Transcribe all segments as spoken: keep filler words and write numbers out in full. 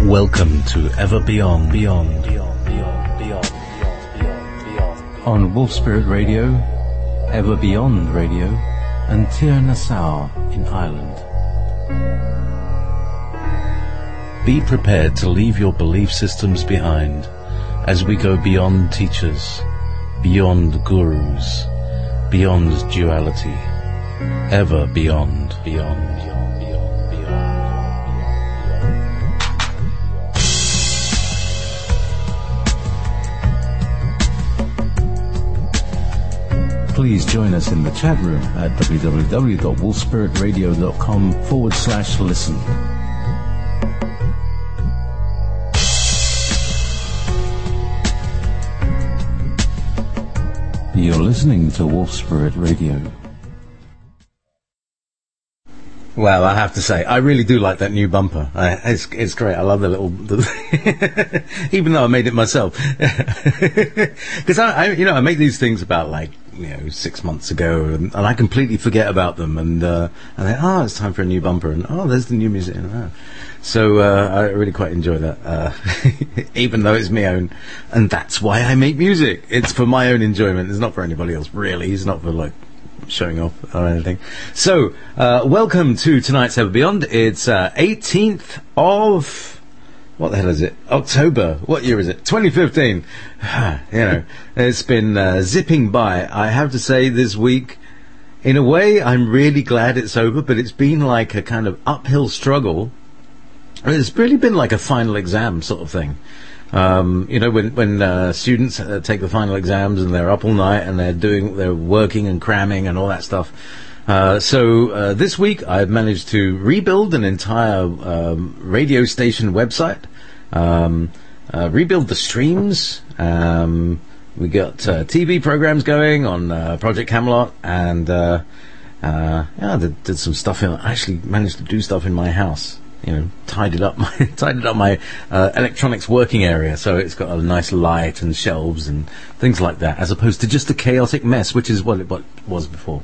Welcome to Ever Beyond, Beyond, Beyond, Beyond, Beyond, Beyond, Beyond, Beyond. On Wolf Spirit Radio, Ever Beyond Radio, and Tir Nassau in Ireland. Be prepared to leave your belief systems behind as we go beyond teachers, beyond gurus, beyond duality, ever beyond, beyond. Please join us in the chat room at www.wolfspiritradio.com forward slash listen. You're listening to Wolf Spirit Radio. Well, I have to say, I really do like that new bumper. Uh, it's it's great. I love the little, the even though I made it myself, because I, I, you know, I make these things about like you know six months ago, and, and I completely forget about them, and uh, and then oh, it's time for a new bumper, and oh, there's the new music, and oh. So uh, I really quite enjoy that, uh, even though it's my own, and that's why I make music. It's for my own enjoyment. It's not for anybody else, really. It's not for like showing off or anything. So, uh, welcome to tonight's Ever Beyond. It's uh, eighteenth of, what the hell is it? October. What year is it? twenty fifteen. You know, it's been uh, zipping by. I have to say this week, in a way, I'm really glad it's over, but it's been like a kind of uphill struggle. It's really been like a final exam sort of thing. Um, you know, when when uh, students uh, take the final exams and they're up all night and they're doing, they're working and cramming and all that stuff. Uh, so uh, this week I've managed to rebuild an entire um, radio station website, um, uh, rebuild the streams. Um, we got uh, T V programs going on uh, Project Camelot, and uh, uh, yeah, I did, did some stuff. In, I actually managed to do stuff in my house. You know, tidied up my tidied up my uh, electronics working area, so it's got a nice light and shelves and things like that, as opposed to just a chaotic mess, which is what it what was before.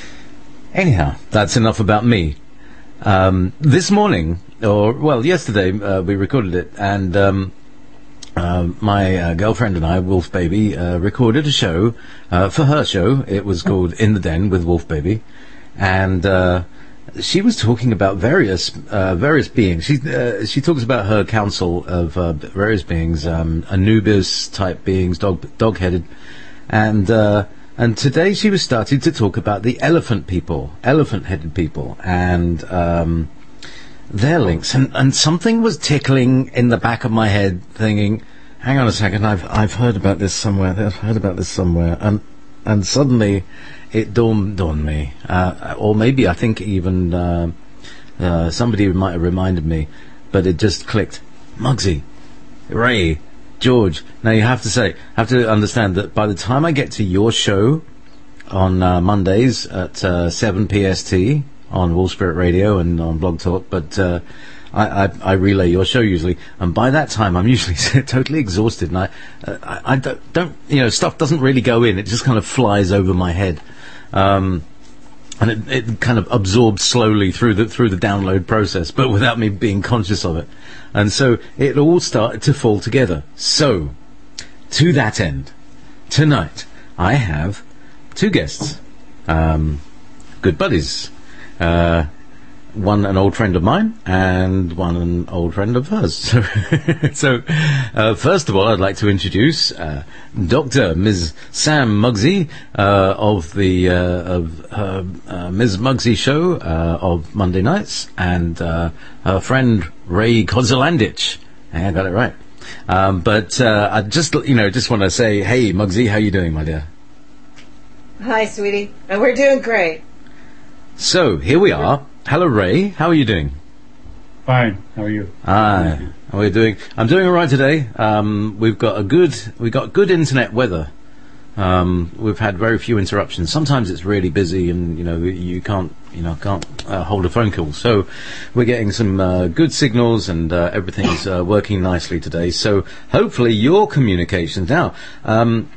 Anyhow, that's enough about me. Um, this morning, or well, yesterday, uh, we recorded it, and um, uh, my uh, girlfriend and I, Wolf Baby, uh, recorded a show uh, for her show. It was called In the Den with Wolf Baby, and. Uh, She was talking about various uh, various beings. She uh, she talks about her council of uh, various beings, um, Anubis type beings, dog dog headed, and uh, and today she was starting to talk about the elephant people, elephant headed people, and um, their links. And, and something was tickling in the back of my head, thinking, "Hang on a second, I've I've heard about this somewhere. I've heard about this somewhere," and and suddenly. It dawned on me, uh, or maybe I think even uh, uh, somebody might have reminded me, but it just clicked. Muggsy, Ray, George. Now you have to say, have to understand that by the time I get to your show on uh, Mondays at uh, seven P S T on Wolf Spirit Radio and on Blog Talk, but uh, I, I, I relay your show usually, and by that time I'm usually totally exhausted, and I, uh, I, I don't, don't, you know, stuff doesn't really go in. It just kind of flies over my head. Um, and it, it kind of absorbs slowly through the through the download process, but without me being conscious of it. And so it all started to fall together. So, to that end, tonight I have two guests, um, good buddies. Uh, one an old friend of mine, and one an old friend of hers. So, so uh, first of all, I'd like to introduce uh, Doctor Miz Sam Muggsy uh, of the uh, of uh, uh, Miz Muggsy show uh, of Monday nights, and uh, her friend Ray Kozelandich. I got it right. Um, but uh, I just, you know, just want to say, hey, Muggsy, how you doing, my dear? Hi, sweetie. And we're doing great. So here we are. Hello, Ray. How are you doing? Fine. How are you? Ah, how are you doing? I'm doing all right today. Um, we've got a good, we got good internet weather. Um, we've had very few interruptions. Sometimes it's really busy, and you know you can't, you know, can't uh, hold a phone call. So we're getting some uh, good signals, and uh, everything's uh, working nicely today. So hopefully your communications now. Um,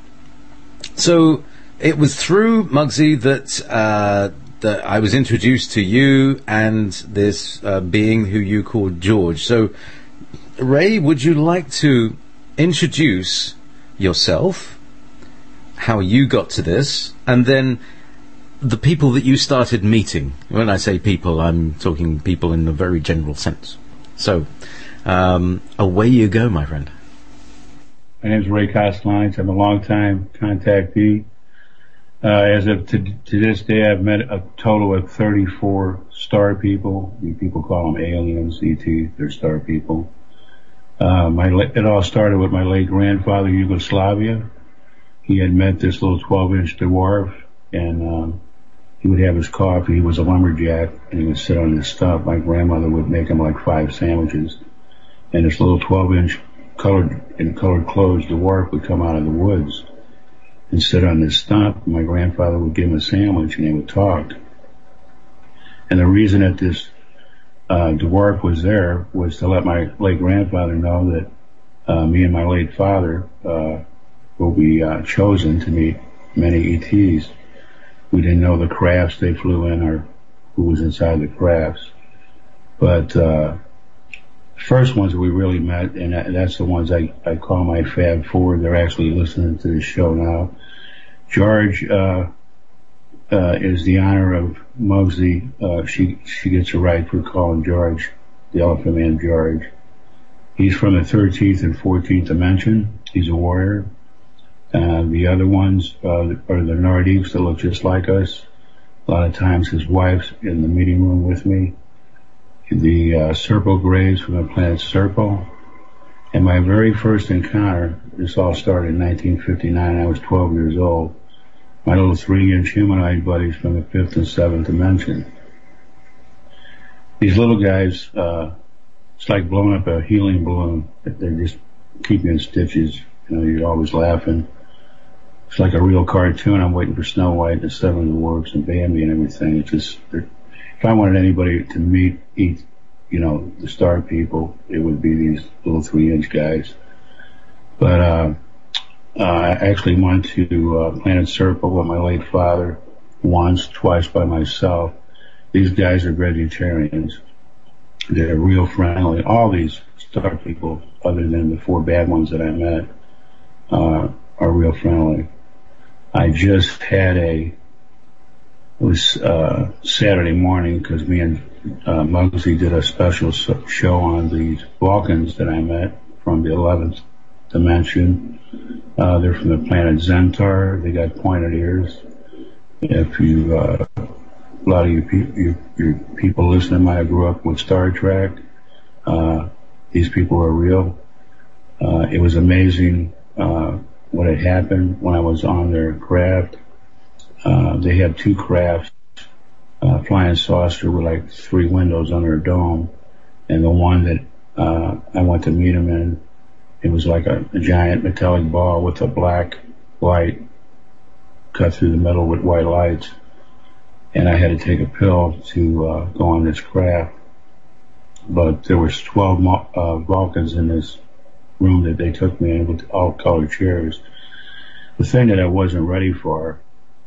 so it was through Muggsy that. Uh, that I was introduced to you and this uh, being who you called George. So Ray, would you like to introduce yourself, how you got to this, and then the people that you started meeting? When I say people, I'm talking people in a very general sense. So, um, away you go, my friend. My name's Ray Koslanic. I'm a long-time contactee. Uh, as of to, to this day, I've met a total of thirty-four star people. People call them aliens, E T. They're star people. Uh, my, it all started with my late grandfather, Yugoslavia. He had met this little twelve-inch dwarf, and um, he would have his coffee. He was a lumberjack, and he would sit on his stump. My grandmother would make him like five sandwiches, and this little twelve-inch colored in colored clothes dwarf would come out of the woods and sit on this stump. My grandfather would give him a sandwich, and they would talk. And the reason that this uh, dwarf was there was to let my late grandfather know that uh, me and my late father uh, will be uh, chosen to meet many E Ts. We didn't know the crafts they flew in or who was inside the crafts. But uh, first ones we really met, and that's the ones I, I call my Fab Four. They're actually listening to the show now. George uh, uh, is the honor of Muggsy. Uh, she she gets a right for calling George the Elephant Man George. He's from the thirteenth and fourteenth dimension. He's a warrior. Uh, the other ones uh, are the Nordiques that look just like us. A lot of times his wife's in the meeting room with me. The uh, Serpo Grays from the planet Serpo. And my very first encounter, this all started in nineteen fifty-nine. I was twelve years old. My little three-inch humanoid buddies from the fifth and seventh dimension. These little guys, uh, it's like blowing up a helium balloon. They just keep you in stitches. You know, you're always laughing. It's like a real cartoon. I'm waiting for Snow White and the Seven Dwarfs and Bambi and everything. It's just, if I wanted anybody to meet, eat, you know, the star people, it would be these little three-inch guys. But uh, uh, I actually went to uh, Planet Serpo with my late father once, twice by myself. These guys are vegetarians. They're real friendly. All these star people, other than the four bad ones that I met, uh, are real friendly. I just had a, it was uh, Saturday morning, because me and uh, Muggsy did a special show on these Vulcans that I met from the eleventh dimension. Uh, they're from the planet Zentar. They got pointed ears. If you, uh, a lot of you, pe- you, you people listening might have grew up with Star Trek. Uh, these people are real. Uh, it was amazing uh, what had happened when I was on their craft. Uh, they had two crafts, uh, flying saucer with like three windows under a dome. And the one that, uh, I went to meet them in, it was like a, a giant metallic ball with a black light cut through the middle with white lights. And I had to take a pill to, uh, go on this craft. But there was twelve, uh, Vulcans in this room that they took me in with all colored chairs. The thing that I wasn't ready for,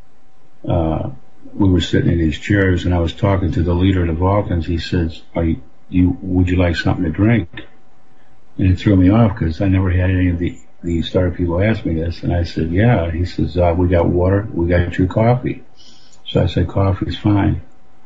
uh, we were sitting in these chairs, and I was talking to the leader of the Vulcans. He says, "Are you, you would you like something to drink?" And it threw me off because I never had any of the, the star people ask me this. And I said, "Yeah." He says, uh, "We got water. We got your coffee." So I said, "Coffee's fine."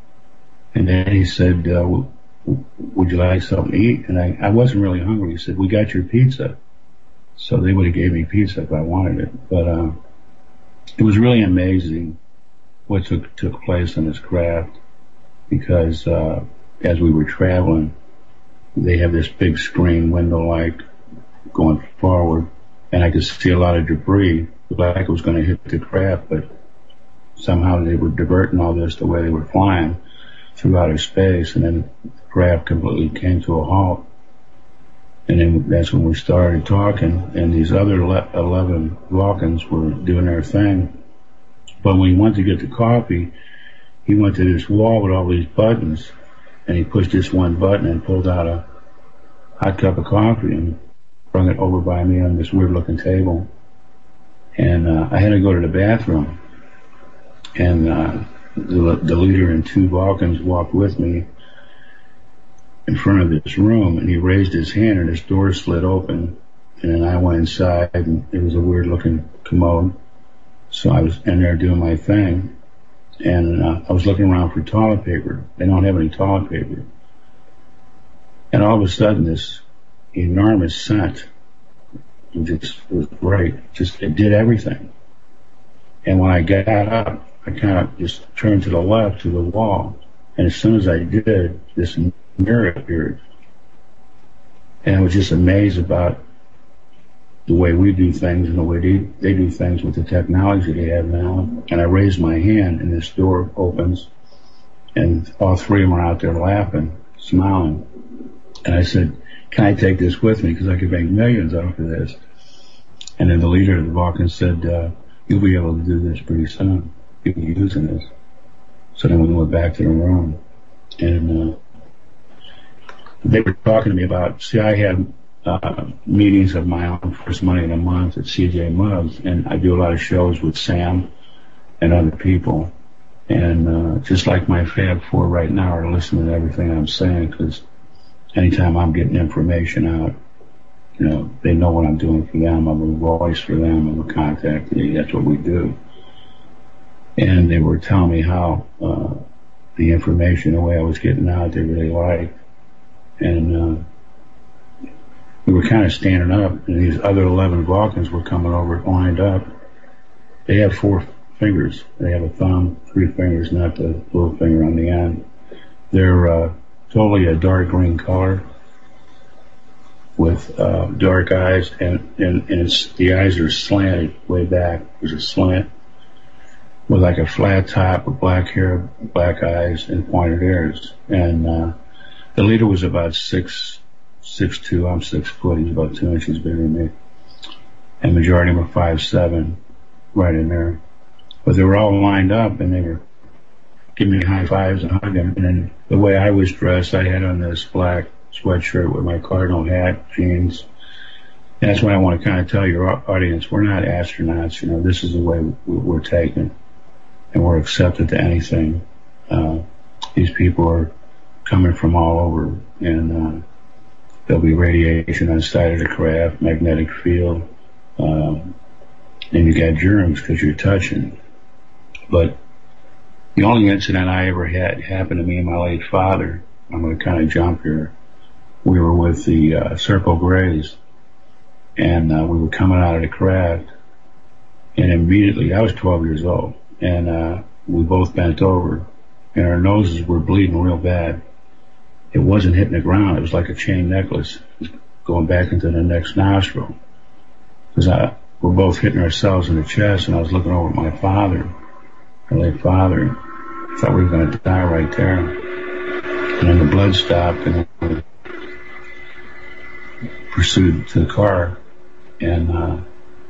And then he said, uh, "Would you like something to eat?" And I, I wasn't really hungry. He said, "We got your pizza." So they would have gave me pizza if I wanted it. But uh, it was really amazing what took took place in this craft, because uh, as we were traveling, they have this big screen window like going forward, and I could see a lot of debris. It looked like it was going to hit the craft, but somehow they were diverting all this the way they were flying through outer space, and then the craft completely came to a halt. And then that's when we started talking, and these other eleven Vulcans were doing their thing. But when he went to get the coffee, he went to this wall with all these buttons, and he pushed this one button and pulled out a hot cup of coffee and brought it over by me on this weird-looking table. And uh, I had to go to the bathroom, and uh, the, the leader and two Vulcans walked with me. in front of this room, and he raised his hand, and his door slid open, and then I went inside, and it was a weird-looking commode. So I was in there doing my thing, and uh, I was looking around for toilet paper. They don't have any toilet paper. And all of a sudden, this enormous scent, it just it was great. Just it did everything. And when I got up, I kind of just turned to the left to the wall, and as soon as I did, this mirror appeared. And I was just amazed about the way we do things and the way they, they do things with the technology they have now. And I raised my hand, and this door opens, and all three of them are out there laughing, smiling. And I said, can I take this with me? Because I could make millions off of this. And then the leader of the Vulcans said, uh, you'll be able to do this pretty soon. You'll be using this. So then we went back to the room. And uh, they were talking to me about, see, I had uh, meetings of my own, First Monday in a Month at C J Muggs, and I do a lot of shows with Sam and other people. And uh, just like my Fab Four right now are listening to everything I'm saying, because anytime I'm getting information out, you know, they know what I'm doing for them. I'm a voice for them. I'm a contact. That's what we do. And they were telling me how uh, the information, the way I was getting out, they really liked. And uh, we were kind of standing up, and these other eleven Vulcans were coming over, lined up. They have four fingers. They have a thumb, three fingers, not the little finger on the end. They're uh, totally a dark green color with uh, dark eyes, and, and, and it's, the eyes are slanted way back. There's a slant with like a flat top with black hair, black eyes, and pointed ears. And uh, the leader was about six, six two. I'm six foot. He's about two inches bigger than me. And the majority of them are five seven, right in there. But they were all lined up, and they were giving me high fives and hugging. And then the way I was dressed, I had on this black sweatshirt with my cardinal hat, jeans. And that's what I want to kind of tell your audience. We're not astronauts. You know, this is the way we're taken, and we're accepted to anything. Uh, these people are coming from all over, and uh, there'll be radiation on the side of the craft, magnetic field, um, and you got germs because you're touching. But the only incident I ever had happened to me and my late father, I'm going to kind of jump here. We were with the uh, Serpo Grays, and uh, we were coming out of the craft, and immediately, I was twelve years old, and uh, we both bent over, and our noses were bleeding real bad. It wasn't hitting the ground. It was like a chain necklace going back into the next nostril. Because we're both hitting ourselves in the chest, and I was looking over at my father, my late father. I thought we were going to die right there. And then the blood stopped, and we pursued to the car. And uh,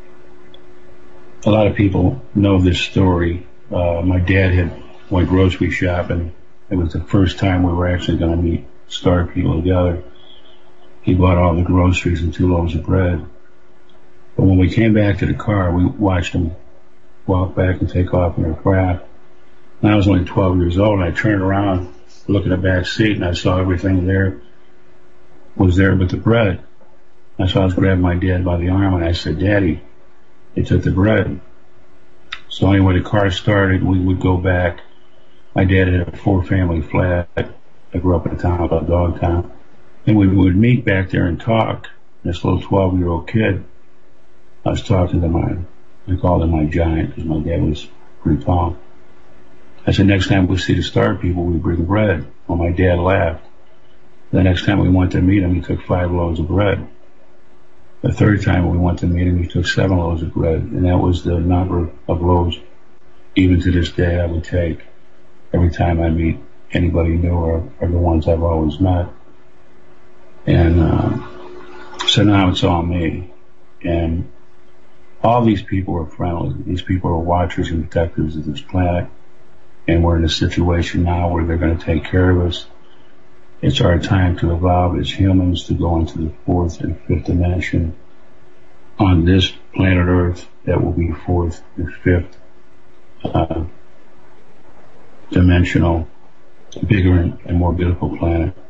a lot of people know this story. Uh, my dad had went grocery shopping. It was the first time we were actually going to meet Star People together. He bought all the groceries and two loaves of bread. But when we came back to the car, we watched him walk back and take off in our craft. And I was only twelve years old, and I turned around, looked in the back seat, and I saw everything there was there but the bread. And so I was grabbing my dad by the arm, and I said, Daddy, they took the bread. So anyway, the car started, we would go back. My dad had a four-family flat. I grew up in a town called Dogtown. And we would meet back there and talk. This little twelve-year-old kid, I was talking to my, I called him my giant because my dad was pretty tall. I said, next time we see the Star People, we bring bread. Well, my dad laughed. The next time we went to meet him, he took five loaves of bread. The third time we went to meet him, he took seven loaves of bread. And that was the number of loaves, even to this day, I would take every time I meet anybody new or, or the ones I've always met. And uh, so now it's all me. And all these people are friendly. These people are watchers and protectors of this planet. And we're in a situation now where they're going to take care of us. It's our time to evolve as humans to go into the fourth and fifth dimension on this planet Earth. That will be fourth and fifth uh, dimensional, bigger and more beautiful planet.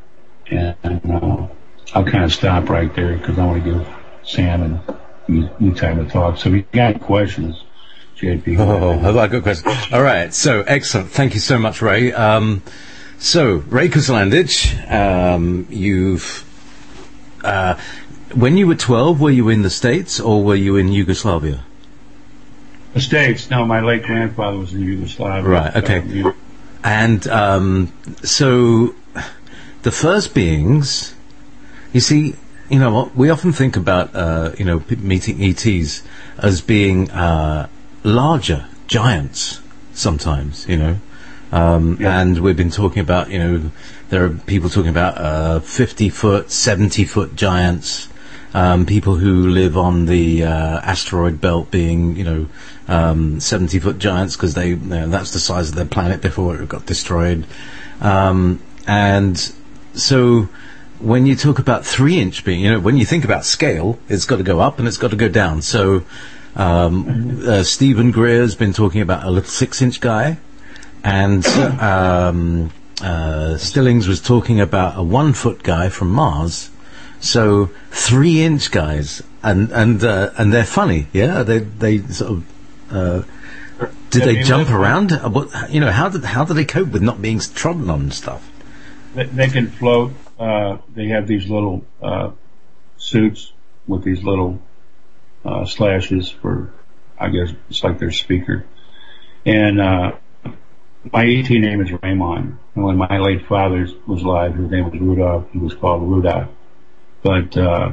And uh, I'll kind of stop right there because I want to give Sam and you, you time to talk. So if you got any questions, J P. Oh, I've got a good question. All right, so excellent. Thank you so much, Ray. Um, so, Ray Kuslandic, um, you've... Uh, when you were twelve, were you in the States or were you in Yugoslavia? The States. No, my late grandfather was in Yugoslavia. Right, okay. So, and um, so the first beings, you see, you know what, we often think about, uh, you know, p- meeting E Ts as being uh, larger, giants sometimes, you know. Um, Yeah. And we've been talking about, you know, there are people talking about uh, fifty-foot, seventy-foot giants, um, people who live on the uh, asteroid belt being, you know, um, seventy-foot giants because they, you know, that's the size of their planet before it got destroyed. Um, and so when you talk about three-inch being, you know, when you think about scale, it's got to go up and it's got to go down. So um, uh, Stephen Greer's been talking about a little six-inch guy. And um, uh, Stillings was talking about a one-foot guy from Mars, so three-inch guys, and and uh, and they're funny, yeah. They they sort of uh, did they jump around? Uh, What, you know, how did how do they cope with not being trodden on and stuff? They, they can float. Uh, they have these little uh, suits with these little uh, slashes for, I guess it's like their speaker. And uh, my E T name is Raymond. And when my late father was alive, his name was Rudolph. He was called Rudolph. But uh,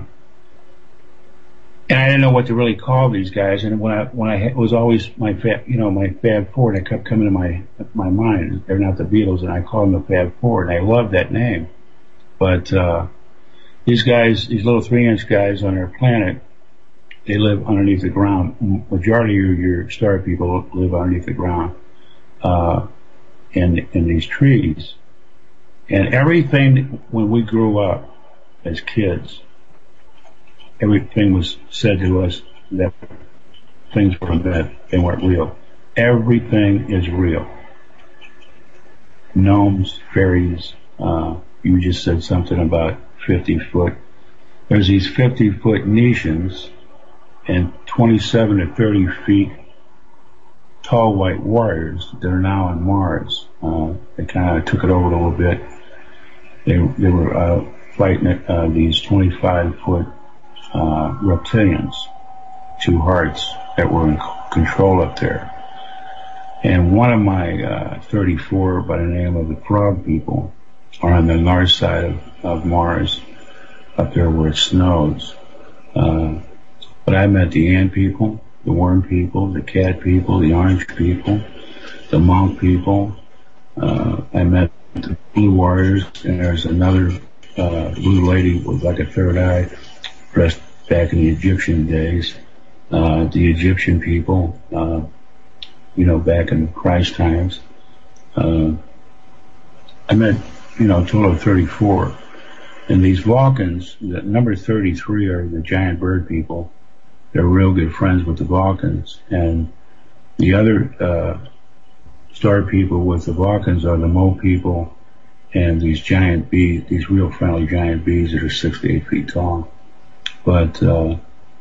and I didn't know what to really call these guys. And when I when I it was always my fab, you know, my Fab Four, and it kept coming to my my mind. They're not the Beatles, and I call them the Fab Four, and I love that name. But uh, these guys, these little three-inch guys on our planet, they live underneath the ground. Majority of your star people live underneath the ground, uh, in in these trees. And everything when we grew up as kids, everything was said to us that things were that they weren't real. Everything is real. Gnomes, fairies. Uh, you just said something about fifty foot. There's these fifty foot niches and twenty-seven to thirty feet tall white warriors that are now on Mars. Uh, they kind of took it over a little bit. They they were uh, fighting uh, these twenty-five foot uh, reptilians, two hearts that were in c- control up there. And one of my uh, thirty-four by the name of the Frog People are on the north side of, of Mars, up there where it snows. Uh, but I met the ant people, the worm people, the cat people, the orange people, the monk people. Uh, I met the blue warriors, and there's another uh, blue lady with like a third eye, dressed back in the Egyptian days. Uh, the Egyptian people, uh, you know, back in Christ times. Uh, I met, you know, a total of thirty-four. And these Vulcans, the number thirty-three are the giant bird people. They're real good friends with the Vulcans. And the other uh, star people with the Vulcans are the Mo people and these giant bees, these real friendly giant bees that are six to eight feet tall. But uh,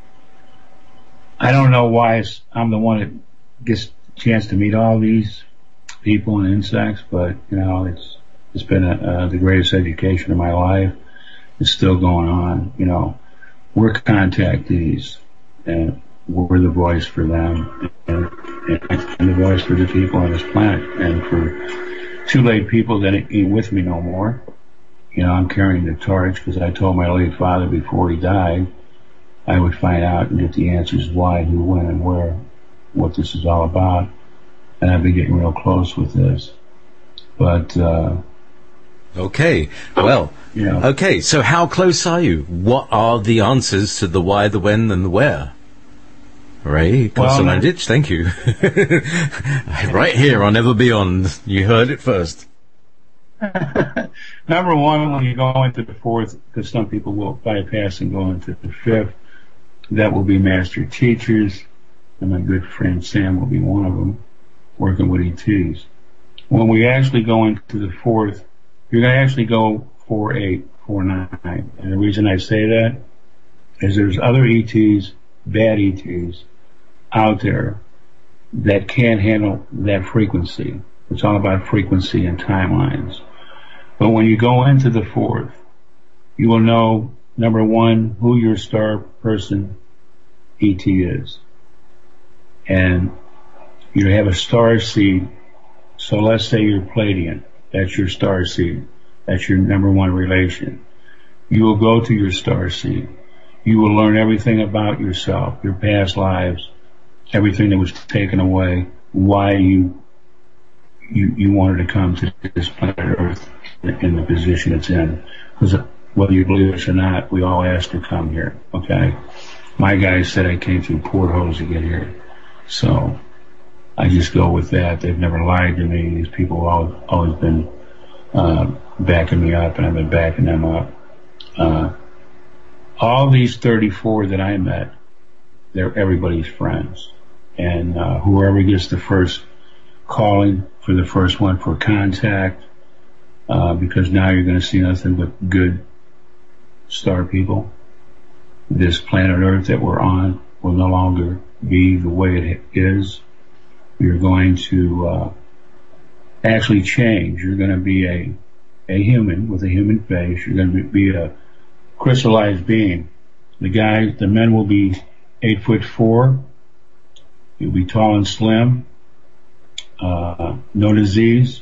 I don't know why it's, I'm the one that gets a chance to meet all these people and insects, but, you know, it's it's been a, uh, the greatest education of my life. It's still going on. You know, we're contactees, and we're the voice for them, and, and, and the voice for the people on this planet. And for two late people that ain't with me no more, you know, I'm carrying the torch because I told my late father before he died I would find out and get the answers why, who, when, and where, what this is all about. And I've been getting real close with this. But, uh, Okay, well, you know, okay, so how close are you? What are the answers to the why, the when, and the where? Ray Kuslandic, thank you. Right here on Ever Beyond. You heard it first. number one, when you go into the fourth, because some people will bypass and go into the fifth, that will be master teachers, and my good friend Sam will be one of them, working with E Ts. When we actually go into the fourth, you're going to actually go four eight, four nine. And the reason I say that is there's other E Ts, bad E Ts, out there that can't handle that frequency. It's all about frequency and timelines. But when you go into the fourth, you will know, number one, who your star person E T is. And you have a star seed. So let's say you're Pleiadian. That's your star seed. That's your number one relation. You will go to your star seed. You will learn everything about yourself, your past lives, everything that was taken away, why you you, you wanted to come to this planet Earth in the position it's in. Because whether you believe it or not, we all asked to come here, okay? My guys said I came through portholes to get here. So I just go with that. They've never lied to me. These people have always, always been uh, backing me up, and I've been backing them up. Uh, all these thirty-four that I met, they're everybody's friends. And uh, whoever gets the first calling for the first one for contact, uh, because now you're going to see nothing but good star people. This planet Earth that we're on will no longer be the way it is. You're going to uh, actually change. You're going to be a a human with a human face. You're going to be a crystallized being. The guys, the men will be eight foot four. You'll be tall and slim. Uh, no disease.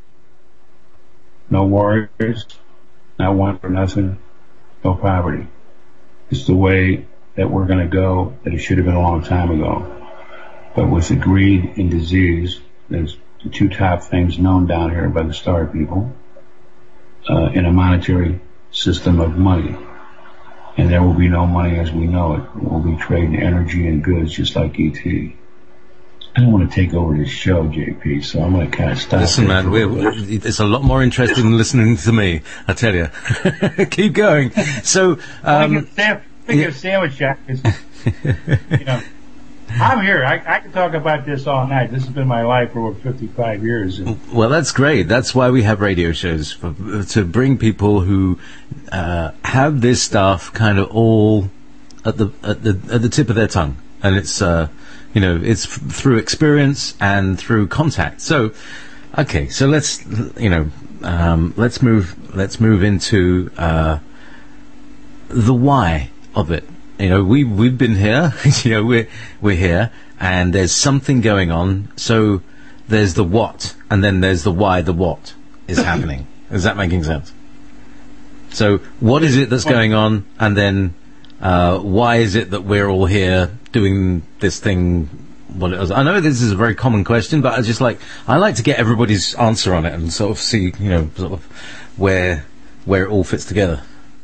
No warriors. Not want for nothing. No poverty. It's the way that we're going to go, that it should have been a long time ago. But with the greed and disease, there's the two top things known down here by the star people, uh, in a monetary system of money. And there will be no money as we know it. We'll be trading energy and goods just like E T. I don't want to take over this show, J P, so I'm going to kind of stop. Listen, man, we're, we're, it's a lot more interesting than listening to me, I tell you. Keep going. So, um... Think of sandwich jack is, you know, I'm here. I, I can talk about this all night. This has been my life for over fifty-five years. Well, that's great. That's why we have radio shows, for, to bring people who uh, have this stuff kind of all at the at the at the tip of their tongue, and it's uh, you know it's f- through experience and through contact. So, okay, so let's you know um, let's move let's move into uh, the why of it. You know, we we've been here. you know, we're we're here, and there's something going on. So there's the what, and then there's the why. The what is happening. Is that making sense? So what is it that's going on, and then uh, why is it that we're all here doing this thing? What it is? I know this is a very common question, but I just like I like to get everybody's answer on it and sort of see, you know, sort of where where it all fits together.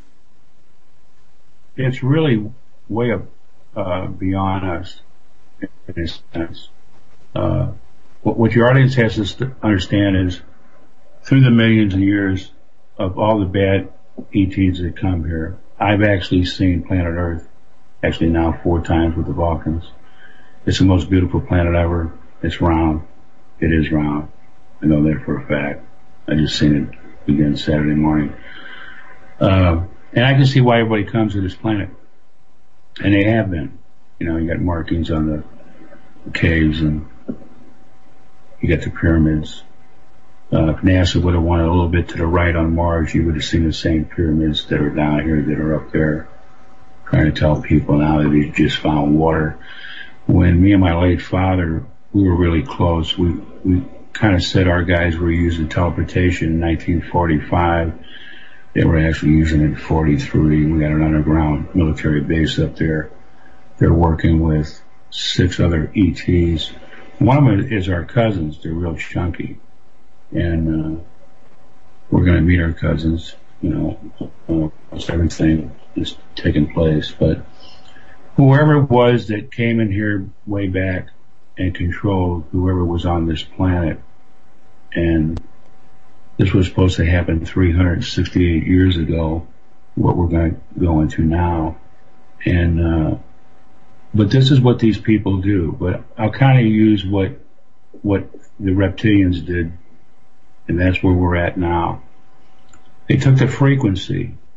It's really way up, uh, beyond us, in a sense. Uh, what, what your audience has to understand is, through the millions of years of all the bad E Ts that come here, I've actually seen planet Earth, actually now four times with the Vulcans. It's the most beautiful planet ever. It's round. It is round. I know that for a fact. I just seen it again Saturday morning. Uh, And I can see why everybody comes to this planet. And they have been. You know, you got markings on the caves, and you got the pyramids. Uh, if NASA would have wanted a little bit to the right on Mars, you would have seen the same pyramids that are down here that are up there. Trying to tell people now that they just found water. When me and my late father, we were really close. We, we kind of said our guys were using teleportation in nineteen forty-five. They were actually using it in forty-three. We got an underground military base up there. They're working with six other E Ts. One of them is our cousins. They're real chunky. And uh, we're going to meet our cousins. You know, almost everything is taking place. But whoever it was that came in here way back and controlled whoever was on this planet, and this was supposed to happen three hundred sixty-eight years ago, what we're going to go into now. And, uh, but this is what these people do. But I'll kind of use what, what the reptilians did, and that's where we're at now. They took the frequency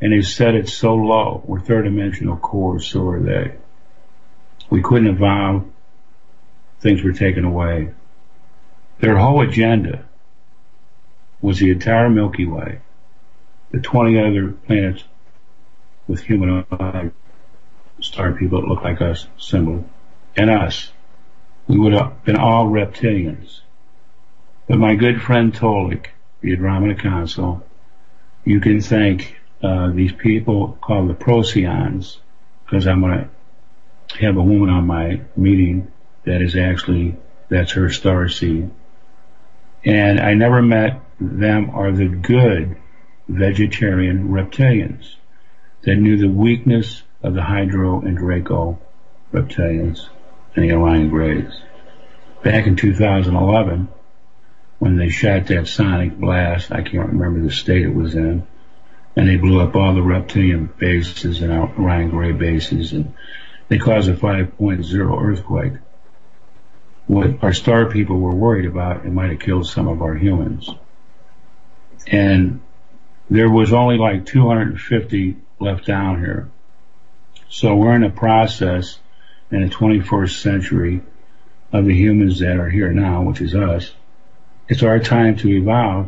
and they set it so low. We're third dimensional core, so are they. We couldn't evolve. Things were taken away. Their whole agenda was the entire Milky Way, the twenty other planets with humanoid star people that look like us, symbol, and us. We would have been all reptilians. But my good friend Tolik, the Andromeda Council, you can thank uh, these people called the Procyons, because I'm going to have a woman on my meeting that is actually, that's her star seed. And I never met them or the good vegetarian reptilians that knew the weakness of the Hydro and Draco reptilians and the Orion Greys. Back in two thousand eleven, when they shot that sonic blast, I can't remember the state it was in, and they blew up all the reptilian bases and Orion Grey bases, and they caused a five point oh earthquake. What our star people were worried about, it might have killed some of our humans. And there was only like two hundred fifty left down here. So we're in a process in the twenty-first century of the humans that are here now, which is us. It's our time to evolve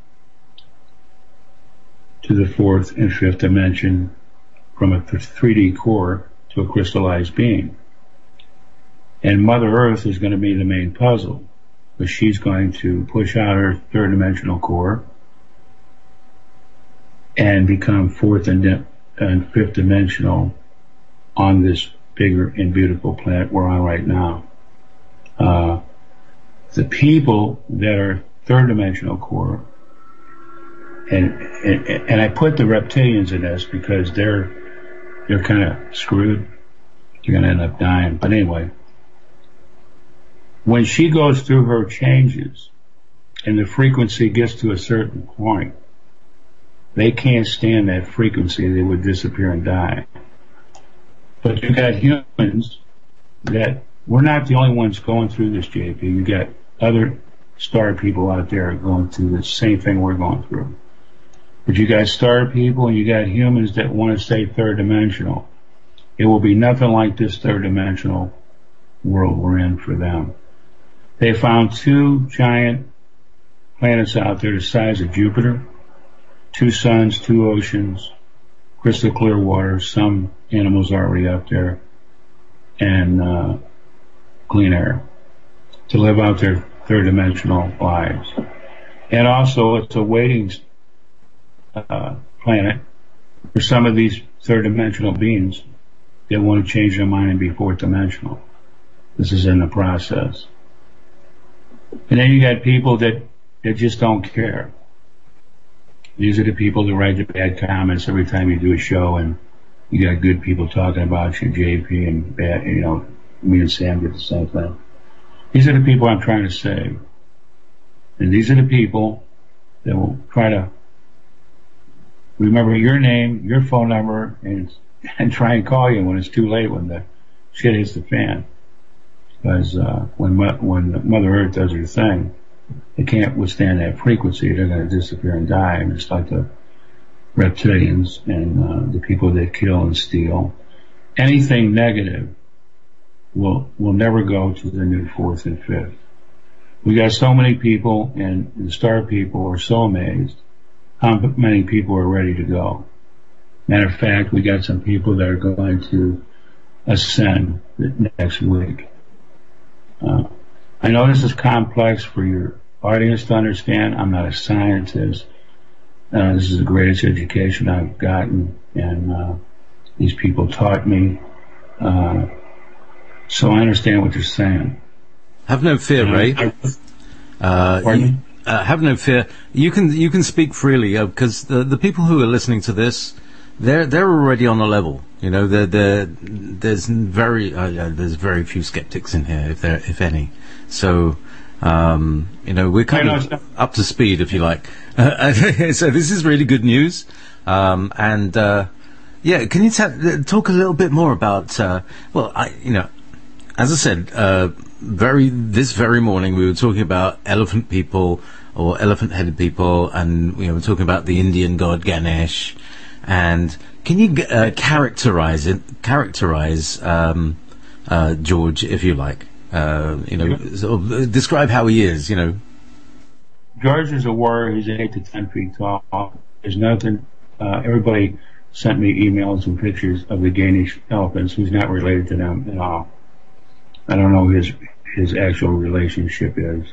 to the fourth and fifth dimension from a three D core to a crystallized being. And Mother Earth is going to be the main puzzle, but she's going to push out her third dimensional core and become fourth and, di- and fifth dimensional on this bigger and beautiful planet we're on right now. Uh, the people that are third dimensional core, and, and and I put the reptilians in this because they're they're kind of screwed. You're going to end up dying. But anyway, when she goes through her changes and the frequency gets to a certain point, they can't stand that frequency. They would disappear and die. But you got humans that, we're not the only ones going through this, J P. You got other star people out there going through the same thing we're going through. But you got star people and you got humans that want to stay third dimensional. It will be nothing like this third dimensional world we're in for them. They found two giant planets out there the size of Jupiter, two suns, two oceans, crystal clear water, some animals already up there, and uh, clean air to live out their third dimensional lives. And also it's a waiting uh, planet for some of these third dimensional beings that want to change their mind and be fourth dimensional. This is in the process. And then you got people that, that just don't care. These are the people that write the bad comments every time you do a show, and you got good people talking about you, J P, and bad, you know, me and Sam did the same thing. These are the people I'm trying to save. And these are the people that will try to remember your name, your phone number, and and try and call you when it's too late, when the shit hits the fan. Because uh, when when Mother Earth does her thing, they can't withstand that frequency. They're going to disappear and die. And it's like the reptilians and uh, the people that kill and steal. Anything negative will will never go to the new fourth and fifth. We got so many people, and the star people are so amazed how many people are ready to go. Matter of fact, we got some people that are going to ascend next week. Uh, I know this is complex for your audience to understand. I'm not a scientist. Uh, this is the greatest education I've gotten, and uh, these people taught me. Uh, so I understand what you're saying. Have no fear, uh, Ray. I, uh, pardon me? Uh, have no fear. You can you can speak freely because uh, the the people who are listening to this, they're they're already on a level. You know, they're, they're, there's very uh, there's very few skeptics in here, if there if any. So, um, you know, we're kind of up to speed, if you like. Uh, so this is really good news. Um, and uh, yeah, can you t- talk a little bit more about? Uh, well, I you know, as I said, uh, very this very morning we were talking about elephant people or elephant-headed people, and you know, we're talking about the Indian god Ganesh. And can you uh, characterize it? Characterize um, uh, George, if you like. Uh, you know, yeah. sort of, uh, describe how he is. You know, George is a warrior. He's eight to ten feet tall. There's nothing. Uh, everybody sent me emails and pictures of the Danish elephants. Who's not related to them at all. I don't know who his his actual relationship is.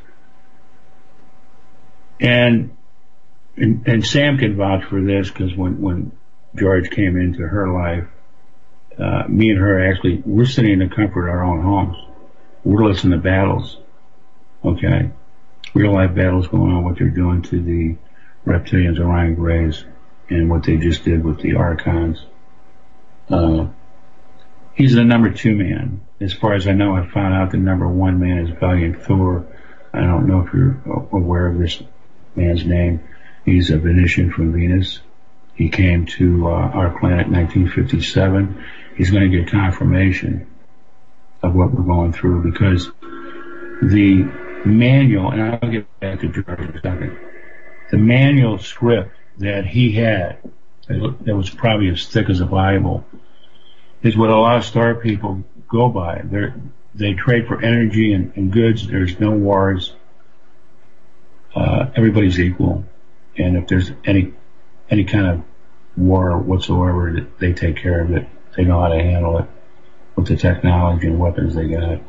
And and, and Sam can vouch for this, because when when George came into her life, uh, me and her actually we're sitting in the comfort of our own homes. We're listening to battles. Okay, real life battles going on. What they're doing to the reptilians, Orion Greys, and what they just did with the Archons. Uh, he's the number two man. As far as I know, I found out the number one man is Valiant Thor. I don't know if you're aware of this man's name. He's a Venetian from Venus. He came to uh, our planet in nineteen fifty-seven. He's going to get confirmation of what we're going through, because the manual, and I'll get back to George in a second, the manual script that he had, that was probably as thick as a Bible, is what a lot of star people go by. They're, they trade for energy and, and goods. There's no wars. Uh, everybody's equal. And if there's any any kind of war whatsoever, they take care of it. They know how to handle it with the technology and weapons they got.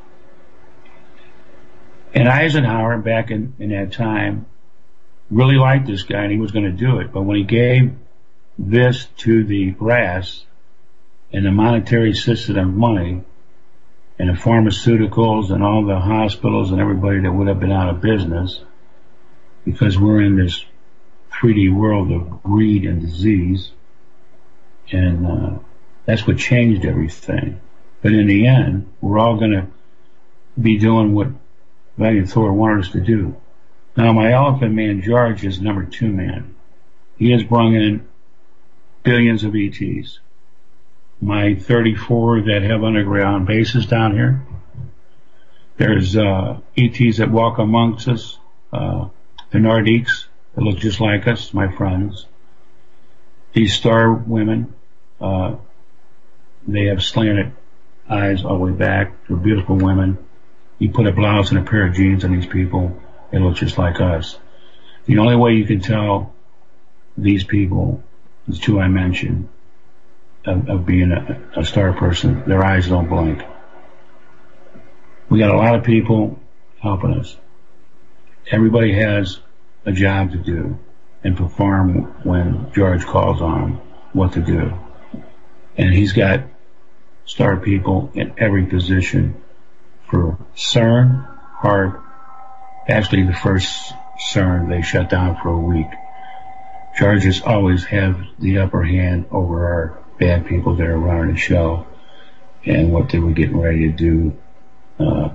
And Eisenhower, back in, in that time, really liked this guy, and he was going to do it. But when he gave this to the brass and the monetary system of money and the pharmaceuticals and all the hospitals and everybody that would have been out of business, because we're in this three D world of greed and disease, and uh, that's what changed everything. But in the end, we're all going to be doing what Valiant Thor wanted us to do. Now, my elephant man, George, is number two man. He has brought in billions of E Ts. My thirty-four that have underground bases down here, there's uh, E Ts that walk amongst us, uh, the Nordiques that look just like us, my friends. These star women, uh, they have slanted eyes all the way back. They're beautiful women. You put a blouse and a pair of jeans on these people, they look just like us. The only way you can tell these people, the two I mentioned, of, of being a, a star person, their eyes don't blink. We got a lot of people helping us. Everybody has a job to do and perform when George calls on them what to do. And he's got star people in every position for CERN, HARP. Actually, the first CERN they shut down for a week. Georges always have the upper hand over our bad people that are running the show and what they were getting ready to do. Uh,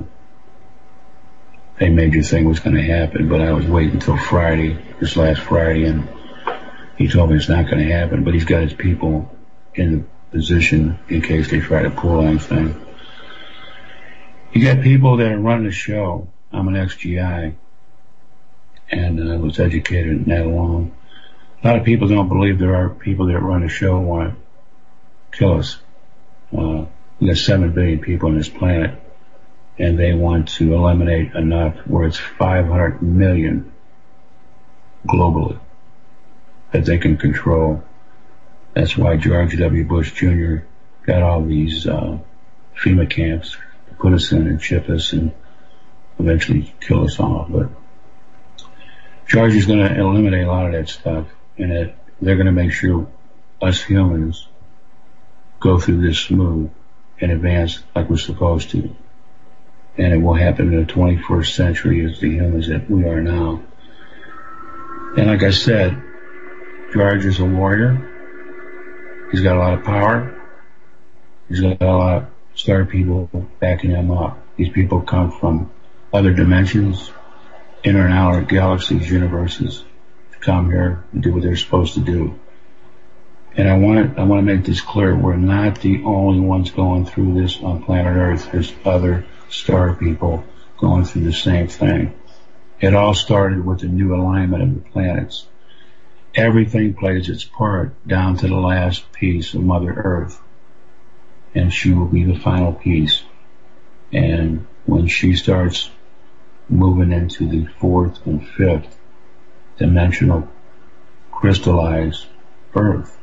a major thing was going to happen, but I was waiting until Friday, this last Friday, and he told me it's not going to happen, but he's got his people in the position in case they try to pull anything. You got people that are running the show. I'm an ex-G I, and I was educated in that alone. A lot of people don't believe there are people that run the show who want to kill us. Uh, we got seven billion people on this planet, and they want to eliminate enough where it's five hundred million globally that they can control. That's why George W. Bush Junior got all these uh, FEMA camps to put us in and ship us and eventually kill us all. But George is going to eliminate a lot of that stuff, and it, they're going to make sure us humans go through this smooth and advance like we're supposed to. And it will happen in the twenty-first century as the humans that we are now. And like I said, George is a warrior. He's got a lot of power. He's got a lot of star people backing him up. These people come from other dimensions, inner and outer galaxies, universes, to come here and do what they're supposed to do. And I want I want to make this clear: we're not the only ones going through this on planet Earth. There's other star people going through the same thing. It all started with the new alignment of the planets. everything plays its part down to the last piece of Mother Earth. And she will be the final piece. And when she starts moving into the fourth and fifth dimensional crystallized Earth,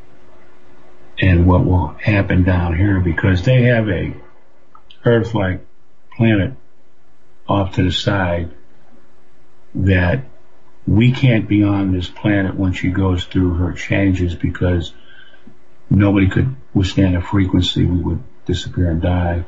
and what will happen down here, because they have a Earth-like planet off to the side that we can't be on this planet when she goes through her changes, because nobody could withstand the frequency. We would disappear and die.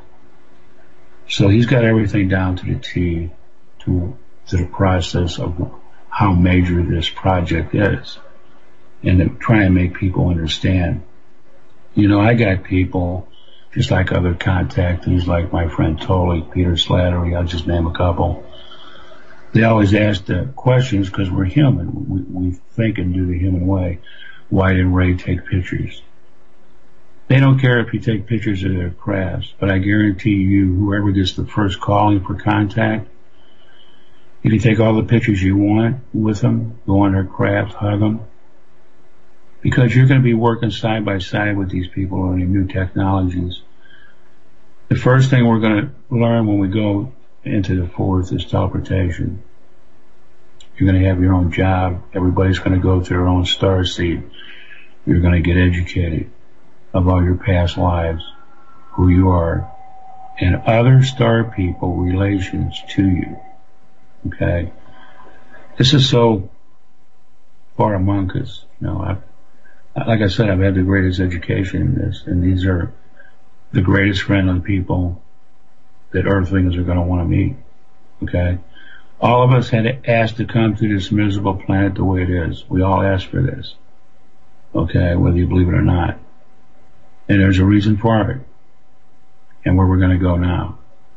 So he's got everything down to the T, to, to the process of how major this project is, and to try and make people understand. You know, I got people, just like other contactees, like my friend Tolley, Peter Slattery, I'll just name a couple. They always ask the questions because we're human. We, we think and do the human way. Why did Ray take pictures? They don't care if you take pictures of their crafts, but I guarantee you, whoever gets the first calling for contact, you can take all the pictures you want with them, go on their craft, hug them, because you're going to be working side by side with these people learning new technologies. The first thing we're going to learn when we go into the fourth is teleportation. You're going to have your own job. Everybody's going to go to their own star seed. You're going to get educated about your past lives, who you are, and other star people relations to you. Okay? This is so far among us. You know, I've, like I said, I've had the greatest education in this, and these are the greatest friendly people that Earthlings are going to want to meet. Okay? All of us had asked to come to this miserable planet the way it is. We all asked for this. Okay? Whether you believe it or not. And there's a reason for it. And where we're going to go now.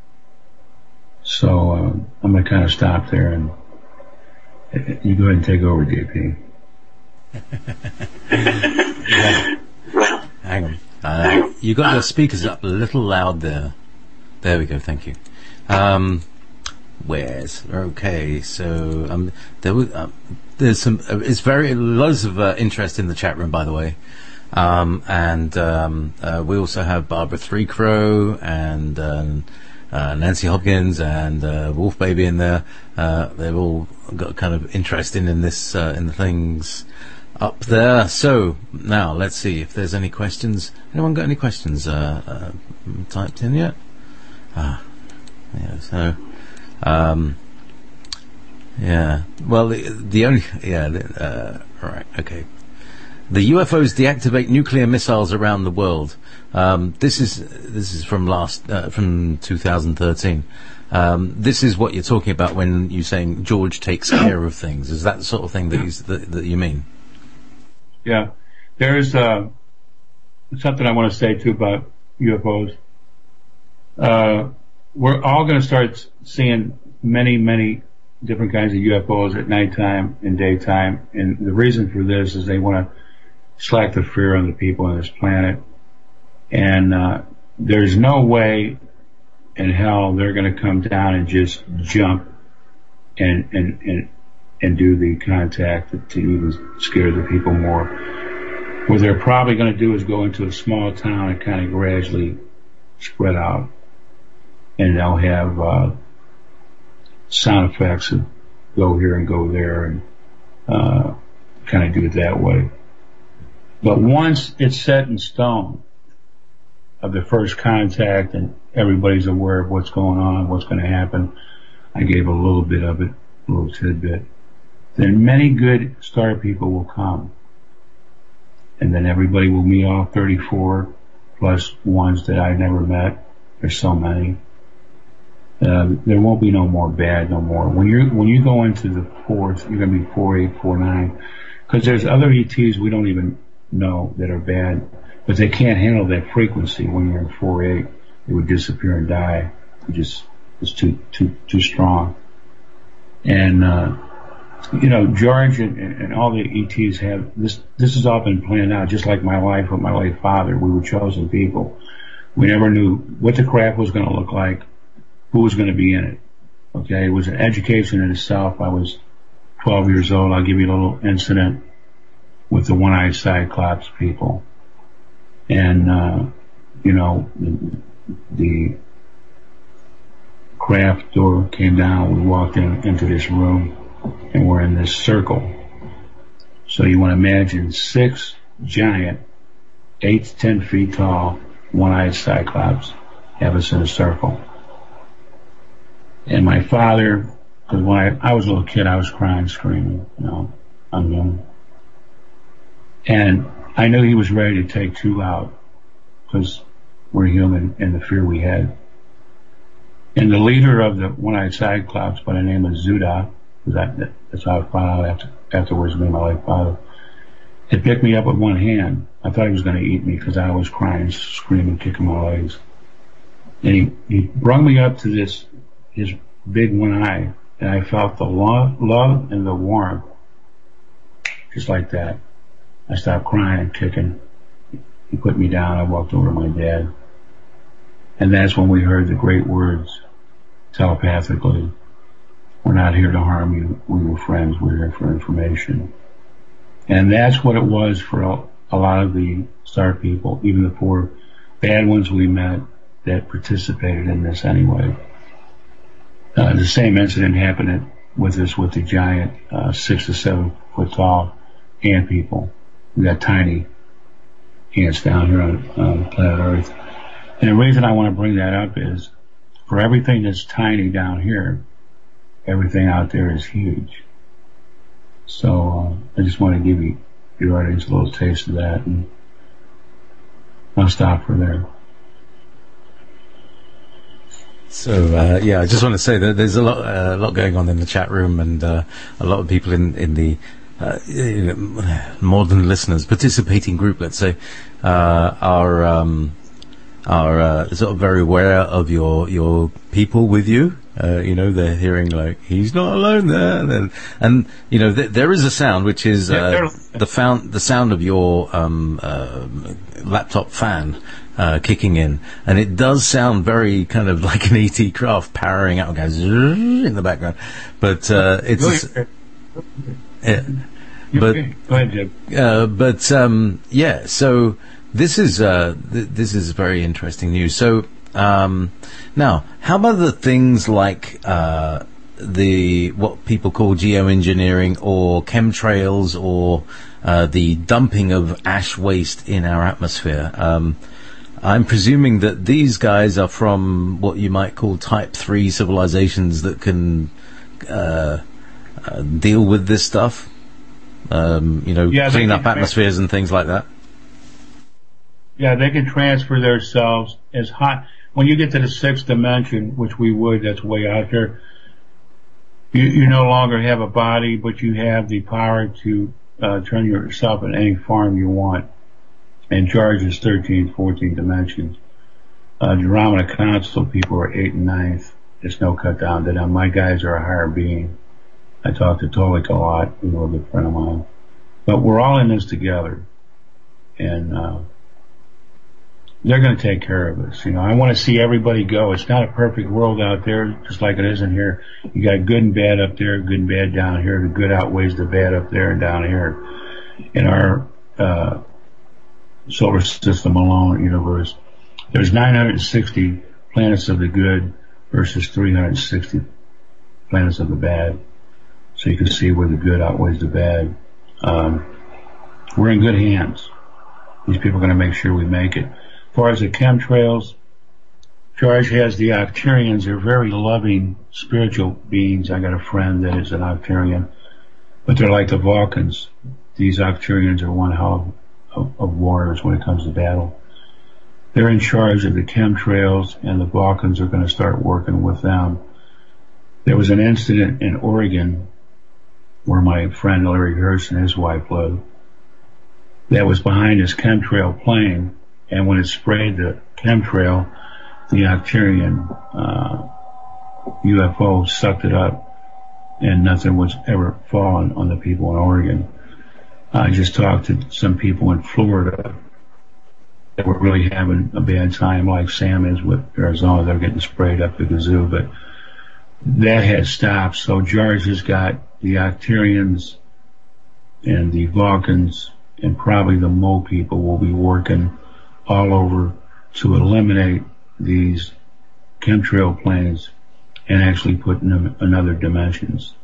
So, uh, I'm going to kind of stop there, and you go ahead and take over, D P. Yeah. Hang on. Uh, you got your speakers up a little loud there. There we go. Thank you. Um, where's okay? So um, there was um, there's some. Uh, it's very loads of uh, interest in the chat room, by the way. Um, and um, uh, we also have Barbara Three Crow and um, uh, Nancy Hopkins and uh, Wolf Baby in there. Uh, they've all got kind of interest in, in this uh, in the things up there. So now let's see if there's any questions. Anyone got any questions uh, uh, typed in yet? Ah, yeah. So, um, yeah. Well, the, the only yeah. The, uh, right. Okay. The U F Os deactivate nuclear missiles around the world. Um, this is this is from last uh, from two thousand thirteen. Um, this is what you're talking about when you're saying George takes care of things. Is that the sort of thing that, he's, that, that you mean? Yeah, there's uh, something I want to say too about U F Os. Uh, we're all going to start seeing many, many different kinds of U F Os at nighttime and daytime, and the reason for this is they want to slack the fear on the people on this planet. And uh, there's no way in hell they're going to come down and just jump and and and and do the contact to even scare the people more. What they're probably going to do is go into a small town and kind of gradually spread out, and they'll have uh, sound effects and go here and go there, and uh, kind of do it that way. But once it's set in stone of the first contact and everybody's aware of what's going on, what's going to happen, I gave a little bit of it, a little tidbit, then many good star people will come. And then everybody will meet all thirty-four plus ones that I never met. There's so many. Uh, there won't be no more bad, no more. When you when you go into the fourth, you're going to be four eight, four nine, because there's other E Ts we don't even know that are bad, but they can't handle that frequency. When you're in four eight, it would disappear and die. It just it's too too too strong. And uh, you know, George and, and all the E Ts have this. This has all been planned out, just like my life with my late father. We were chosen people. We never knew what the craft was going to look like, who was going to be in it. Okay, it was an education in itself. I was twelve years old. I'll give you a little incident. with the one-eyed Cyclops people. And, uh, you know, the, the craft door came down. We walked in into this room, and we're in this circle. So you want to imagine six giant, eight to ten feet tall, one-eyed Cyclops have us in a circle. And my father, because when I, I was a little kid, I was crying, screaming, you know, I'm young. And I knew he was ready to take two out, because we're human, and the fear we had. And the leader of the one-eyed Cyclops, by the name of Zuda, that, that's how I found out after, afterwards, me and my late father, had picked me up with one hand. I thought he was going to eat me because I was crying, screaming, kicking my legs. And he, he brought me up to this, his big one eye, and I felt the love, love and the warmth, just like that. I stopped crying and kicking. He put me down. I walked over to my dad. And that's when we heard the great words telepathically. We're not here to harm you. We were friends. We're here for information. And that's what it was for a, a lot of the star people, even the four bad ones we met that participated in this anyway. Uh, the same incident happened with us with the giant uh, six to seven foot tall ant people. We got tiny ants down here on, on planet Earth. And the reason I want to bring that up is for everything that's tiny down here, everything out there is huge. So uh, I just want to give you, your audience a little taste of that, and I'll stop for there. So uh, yeah, I just want to say that there's a lot, uh, a lot going on in the chat room, and uh, a lot of people in in the uh, you know, more than listeners, participating group, let's say, uh, are um, are uh, sort of very aware of your your people with you. Uh, you know, they're hearing like, he's not alone there, and, and you know, th- there is a sound which is uh, the found the sound of your um, uh, laptop fan uh, kicking in, and it does sound very kind of like an E T craft powering out, guys, in the background. But uh, it's yeah, but go ahead, Jim. Uh, but um, yeah, so this is uh, th- this is very interesting news. So. Um, now, how about the things like uh, the what people call geoengineering or chemtrails or uh, the dumping of ash waste in our atmosphere? Um, I'm presuming that these guys are from what you might call Type three civilizations that can uh, uh, deal with this stuff. Um, you know, yeah, clean up atmospheres and things like that. Yeah, they can transfer themselves as hot. When you get to the sixth dimension, which we would, that's way out there, you, you no longer have a body, but you have the power to uh, turn yourself in any form you want. And George is thirteen, fourteen dimensions. Uh, the Andromeda Council people are eight and ninth. There's no cut down to them. My guys are a higher being. I talk to Tolik a lot, he's a good friend of mine. But we're all in this together. And, uh, they're going to take care of us. You know, I want to see everybody go. It's not a perfect world out there, just like it isn't here. You got good and bad up there, good and bad down here. The good outweighs the bad up there and down here. In our uh, solar system alone, universe, there's nine hundred sixty planets of the good versus three hundred sixty planets of the bad. So you can see where the good outweighs the bad. Um, we're in good hands. These people are going to make sure we make it. As far as the chemtrails, George has the Octarians. They're very loving, spiritual beings. I got a friend that is an Octarian, but they're like the Vulcans. These Octarians are one hell of, of warriors when it comes to battle. They're in charge of the chemtrails, and the Vulcans are going to start working with them. There was an incident in Oregon where my friend Larry Hirsch and his wife lived that was behind his chemtrail plane. And when it sprayed the chemtrail, the Octarian uh, U F O sucked it up, and nothing was ever fallen on the people in Oregon. I just talked to some people in Florida that were really having a bad time, like Sam is with Arizona. They're getting sprayed up the kazoo, but that has stopped. So George has got the Octarians and the Vulcans and probably the Mo people will be working all over to eliminate these chemtrail planes and actually put them in other dimensions.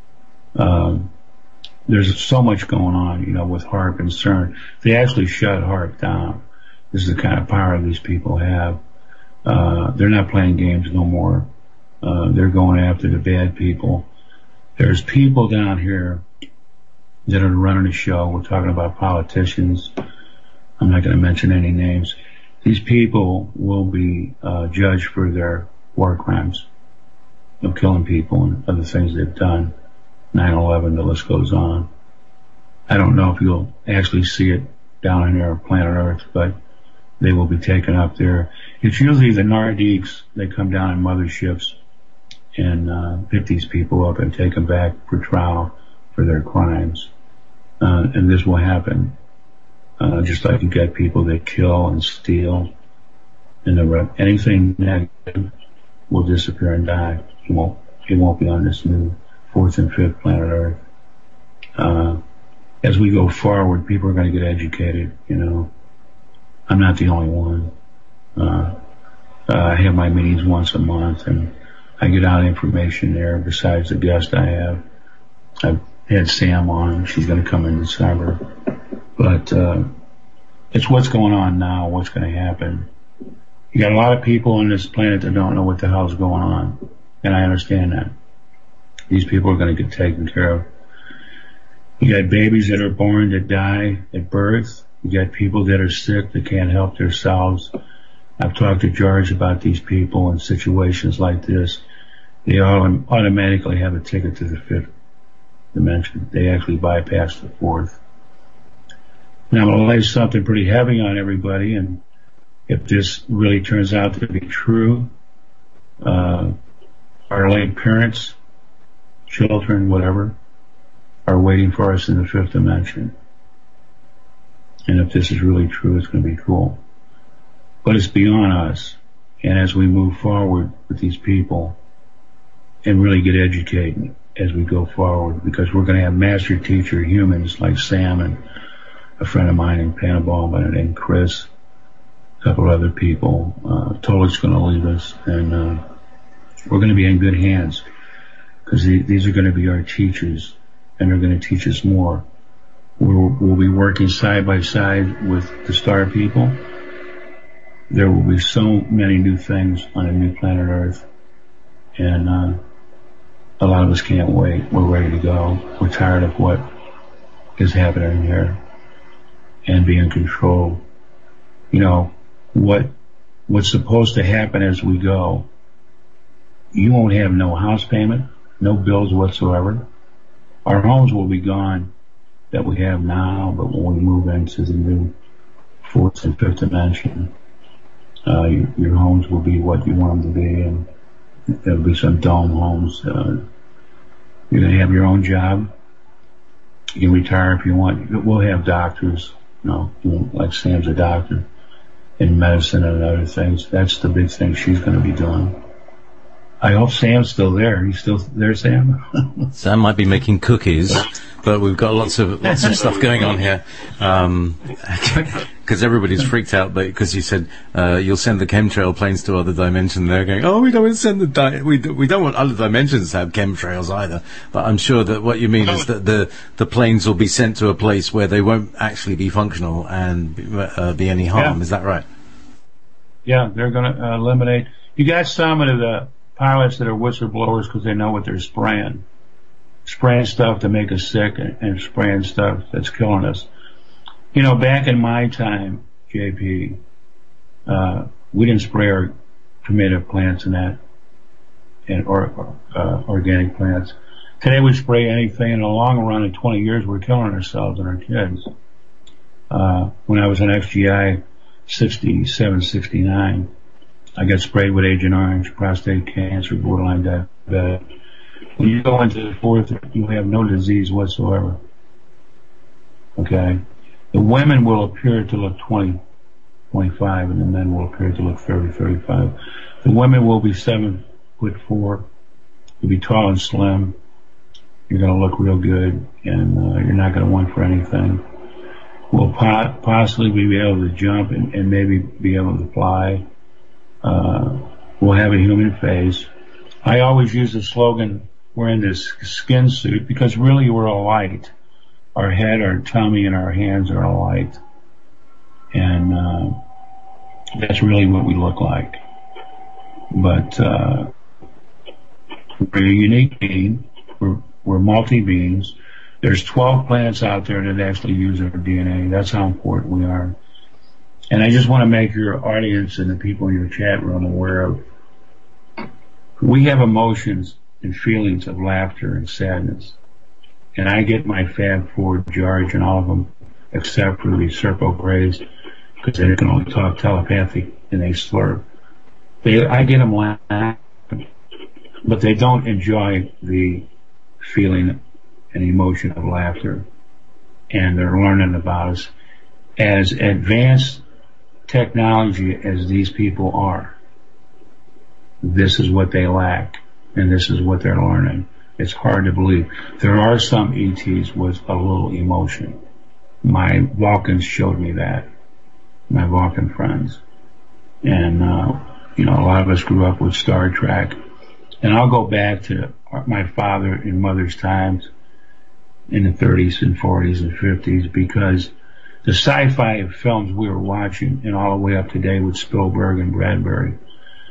Um, there's so much going on, you know, with HAARP and CERN. They actually shut HAARP down. This is the kind of power these people have. Uh, they're not playing games no more. Uh, they're going after the bad people. There's people down here that are running the show. We're talking about politicians. I'm not going to mention any names. These people will be uh, judged for their war crimes of killing people and other things they've done. nine eleven, the list goes on. I don't know if you'll actually see it down here on planet Earth, but they will be taken up there. It's usually the Nordiques. They come down in motherships and uh, pick these people up and take them back for trial for their crimes. Uh, and this will happen. Uh, just like you get people that kill and steal, and the re- anything negative will disappear and die. It won't, it won't be on this new fourth and fifth planet Earth. Uh, as we go forward, people are going to get educated, you know. I'm not the only one. Uh, uh, I have my meetings once a month, and I get out information there besides the guest I have. I've had Sam on. She's going to come in December. But uh, it's what's going on now, what's going to happen. You got a lot of people on this planet that don't know what the hell's going on, and I understand that. These people are going to get taken care of. You got babies that are born that die at birth. You got people that are sick that can't help themselves. I've talked to George about these people in situations like this. They all automatically have a ticket to the fifth dimension. They actually bypass the fourth. Now I'm going to lay something pretty heavy on everybody, and if this really turns out to be true, uh, our late parents, children, whatever, are waiting for us in the fifth dimension. And if this is really true, it's going to be cool. But it's beyond us. And as we move forward with these people and really get educated as we go forward, because we're going to have master teacher humans like Sam and a friend of mine in Panabal named Chris, a couple of other people. Uh, Tolik's going to leave us, and uh, we're going to be in good hands, because the, these are going to be our teachers, and they're going to teach us more. We'll, we'll be working side by side with the star people. There will be so many new things on a new planet Earth, and uh, a lot of us can't wait. We're ready to go. We're tired of what is happening here and being controlled. You know, what what's supposed to happen as we go, you won't have no house payment, no bills whatsoever. Our homes will be gone that we have now, but when we move into the new fourth and fifth dimension, uh, your, your homes will be what you want them to be, and there'll be some dome homes. Uh, you're going to have your own job. You can retire if you want. We'll have doctors, you know, like Sam's a doctor in medicine and other things. That's the big thing she's going to be doing. I hope Sam's still there. He's still there, Sam? Sam might be making cookies, but we've got lots of lots of stuff going on here. Um, because everybody's freaked out because you said uh, you'll send the chemtrail planes to other dimensions. They're going, oh, we don't want to send the di- we do- we don't want other dimensions to have chemtrails either. But I'm sure that what you mean is that the the planes will be sent to a place where they won't actually be functional and be, uh, be any harm. Yeah. Is that right? Yeah, they're going to uh, eliminate. You got some of the pilots that are whistleblowers because they know what they're spraying. Spraying stuff to make us sick, and, and spraying stuff that's killing us. You know, back in my time, J P, uh, we didn't spray our tomato plants and that, and or uh, organic plants. Today we spray anything. In the long run, in twenty years, we're killing ourselves and our kids. Uh, when I was in X G I, sixty-seven, sixty-nine, I got sprayed with Agent Orange, prostate cancer, borderline diabetes. When you go into the fourth, you have no disease whatsoever. Okay? The women will appear to look twenty, twenty-five, and the men will appear to look thirty, thirty-five. The women will be seven foot four. You'll be tall and slim. You're going to look real good, and uh, you're not going to want for anything. we'll po- possibly be able to jump and, and maybe be able to fly. Uh, we'll have a human face. I always use the slogan, we're in this skin suit, because really we're a light. Our head, our tummy, and our hands are a light. And uh, that's really what we look like. But uh, we're a unique being. We're, we're multi-beings. There's twelve planets out there that actually use our D N A. That's how important we are. And I just want to make your audience and the people in your chat room aware of, we have emotions and feelings of laughter and sadness. And I get my Fab Four George and all of them, except for the Serpo Grays, because they can only talk telepathy and they slur. They, I get them laughing, but they don't enjoy the feeling and emotion of laughter. And they're learning about us. As advanced technology as these people are, this is what they lack, and this is what they're learning. It's hard to believe. There are some E Ts with a little emotion. My Vulcans showed me that, my Vulcan friends. And, uh, you know, a lot of us grew up with Star Trek. And I'll go back to my father and mother's times in the thirties and forties and fifties, because the sci-fi films we were watching, and all the way up to date with Spielberg and Bradbury,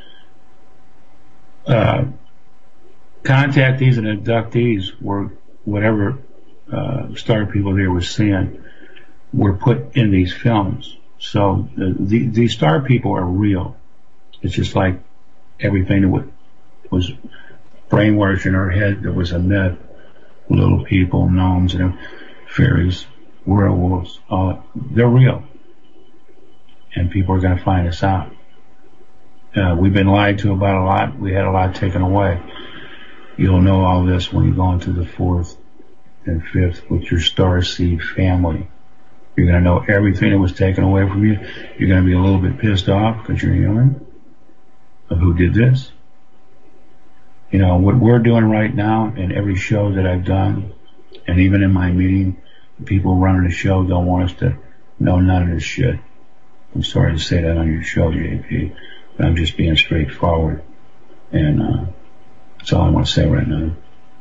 uh, contactees and abductees were, whatever uh, star people there were seeing, were put in these films. So the, the, these star people are real. It's just like everything that was brainwashed in our head that was a myth. Little people, gnomes, and fairies, werewolves, all, they're real. And people are going to find us out. Uh, we've been lied to about a lot. We had a lot taken away. You'll know all this when you go into the fourth and fifth with your starseed family. You're going to know everything that was taken away from you. You're going to be a little bit pissed off because you're human. Of who did this? You know, what we're doing right now in every show that I've done, and even in my meeting, the people running the show don't want us to know none of this shit. I'm sorry to say that on your show, J P, but I'm just being straightforward. And uh, that's all I want to say right now.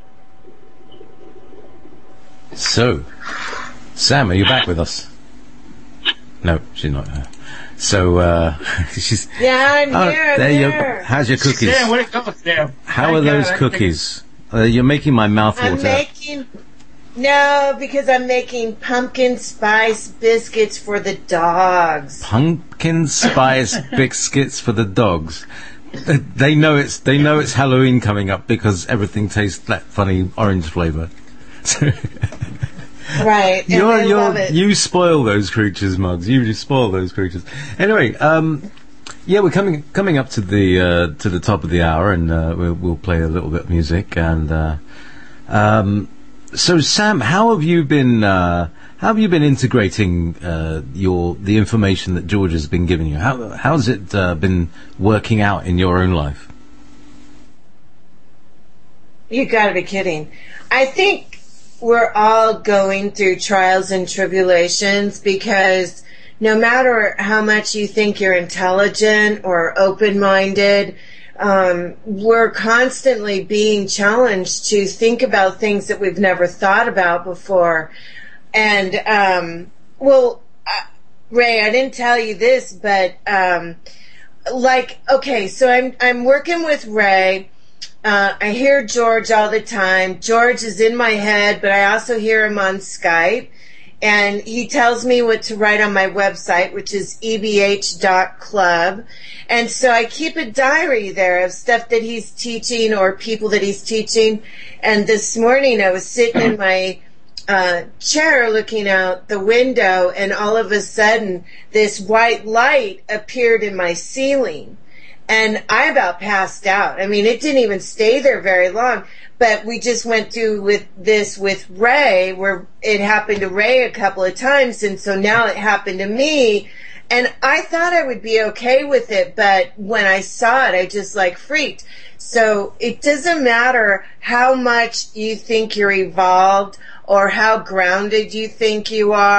So, Sam, are you back with us? No, she's not here. So, uh, she's... Yeah, I'm oh, here, there you there. How's your cookies? Sam, where'd it go, Sam? How are those cookies? Uh, you're making my mouth I'm water. making... No, because I'm making pumpkin spice biscuits for the dogs. Pumpkin spice biscuits for the dogs. Uh, They know it's they know it's Halloween coming up because everything tastes that funny orange flavour. Right, and You're, I you're, love it. you spoil those creatures, Muggs. You just spoil those creatures. Anyway, um, yeah, we're coming coming up to the uh, to the top of the hour, and uh, we'll, we'll play a little bit of music. And uh, um, so, Sam, how have you been? Uh, how have you been integrating uh, your the information that George has been giving you? How how's it uh, been working out in your own life? You gotta be kidding. I think we're all going through trials and tribulations, because no matter how much you think you're intelligent or open-minded, um, we're constantly being challenged to think about things that we've never thought about before. And, um, well, uh, Ray, I didn't tell you this, but, um, like, okay, so I'm, I'm working with Ray. Uh, I hear George all the time. George is in my head, but I also hear him on Skype. And he tells me what to write on my website, which is e b h dot club. And so I keep a diary there of stuff that he's teaching or people that he's teaching. And this morning I was sitting in my uh, chair looking out the window, and all of a sudden this white light appeared in my ceiling. And I about passed out. I mean, it didn't even stay there very long. But we just went through with this with Ray, where it happened to Ray a couple of times, and so now it happened to me. And I thought I would be okay with it, but when I saw it, I just like freaked. So it doesn't matter how much you think you're evolved, or how grounded you think you are,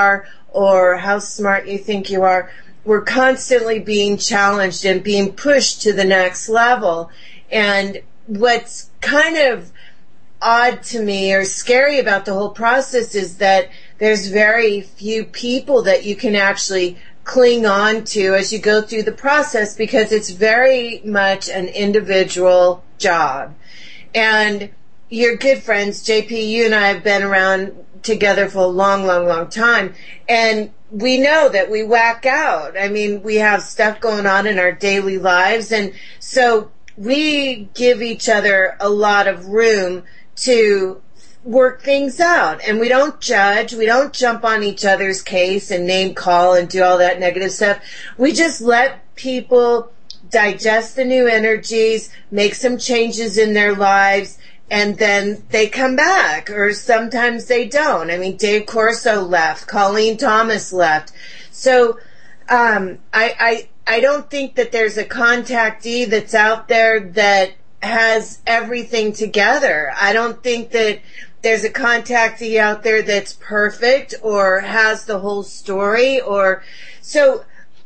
or how smart you think you are. We're constantly being challenged and being pushed to the next level. And what's kind of odd to me or scary about the whole process is that there's very few people that you can actually cling on to as you go through the process, because it's very much an individual job. And you're good friends, J P, you and I have been around together for a long, long, long time. And we know that we whack out. I mean, we have stuff going on in our daily lives. And so we give each other a lot of room to work things out, and we don't judge, we don't jump on each other's case and name call and do all that negative stuff. We just let people digest the new energies, make some changes in their lives, and then they come back, or sometimes they don't. I mean, Dave Corso left, Colleen Thomas left. So um, I, I I don't think that there's a contactee that's out there that has everything together. I don't think that there's a contactee out there that's perfect or has the whole story, or so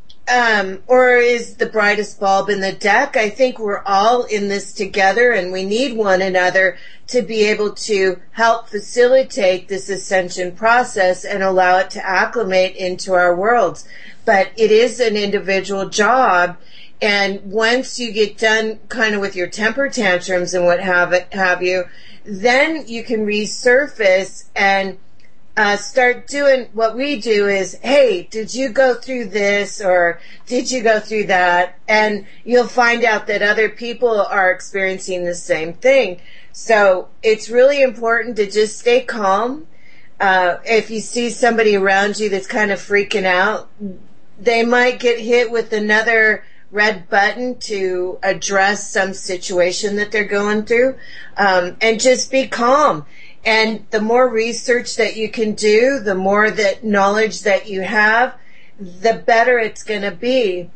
um or is the brightest bulb in the deck. I think we're all in this together, and we need one another to be able to help facilitate this ascension process and allow it to acclimate into our worlds. But it is an individual job. And once you get done kind of with your temper tantrums and what have it, have you, then you can resurface and uh, start doing what we do is, hey, did you go through this, or did you go through that? And you'll find out that other people are experiencing the same thing. So it's really important to just stay calm. Uh, if you see somebody around you that's kind of freaking out, they might get hit with another red button to address some situation that they're going through, um, and just be calm. And the more research that you can do, the more that knowledge that you have, the better it's going to be.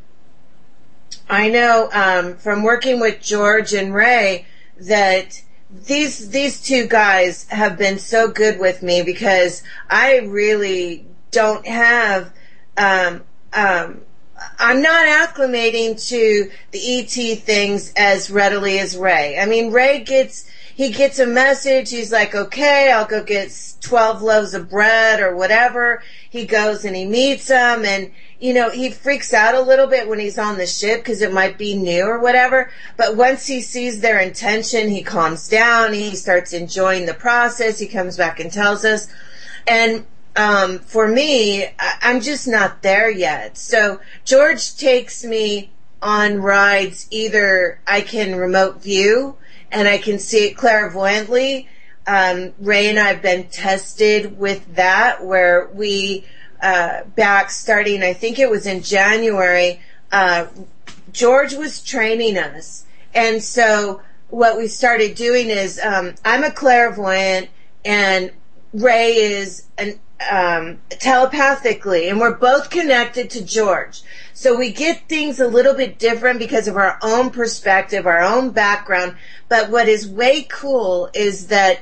I know um, from working with George and Ray that these these two guys have been so good with me, because I really don't have um, um, I'm not acclimating to the E T things as readily as Ray. I mean, Ray gets, he gets a message, he's like, okay, I'll go get twelve loaves of bread or whatever. He goes and he meets them, and, you know, he freaks out a little bit when he's on the ship because it might be new or whatever. But once he sees their intention, he calms down, he starts enjoying the process, he comes back and tells us. And Um, for me, I'm just not there yet. So George takes me on rides. Either I can remote view and I can see it clairvoyantly. Um, Ray and I have been tested with that, where we, uh, back starting, I think it was in January, uh, George was training us. And so what we started doing is, um, I'm a clairvoyant and Ray is an Um, telepathically, and we're both connected to George. So we get things a little bit different because of our own perspective, our own background. But what is way cool is that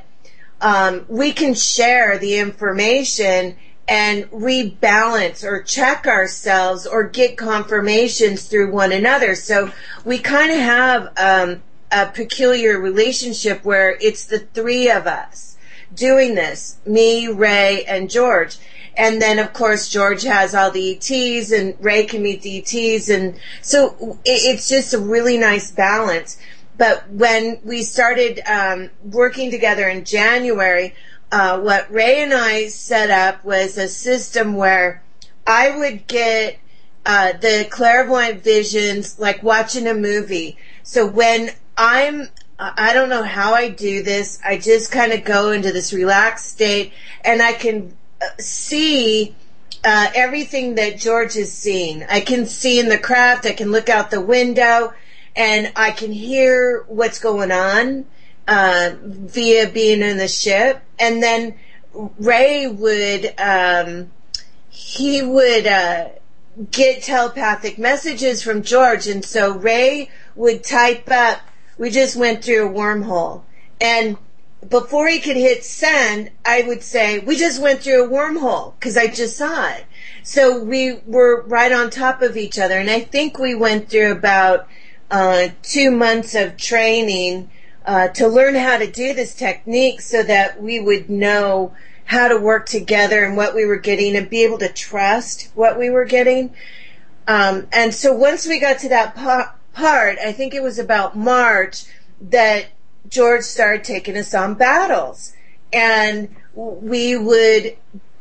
um, we can share the information and rebalance or check ourselves or get confirmations through one another. So we kind of have um, a peculiar relationship where it's the three of us doing this, me, Ray, and George. And then, of course, George has all the E Ts, and Ray can meet the E Ts. And so it's just a really nice balance. But when we started um, working together in January, uh, what Ray and I set up was a system where I would get uh, the clairvoyant visions like watching a movie. So when I'm I don't know how I do this. I just kind of go into this relaxed state, and I can see uh, everything that George is seeing. I can see in the craft. I can look out the window, and I can hear what's going on uh, via being in the ship. And then Ray would um, he would uh, get telepathic messages from George, and so Ray would type up. We just went through a wormhole. And before he could hit send, I would say, we just went through a wormhole because I just saw it. So we were right on top of each other. And I think we went through about uh, two months of training uh, to learn how to do this technique so that we would know how to work together and what we were getting and be able to trust what we were getting. Um, and so once we got to that pa- part, I think it was about March, that George started taking us on battles. And we would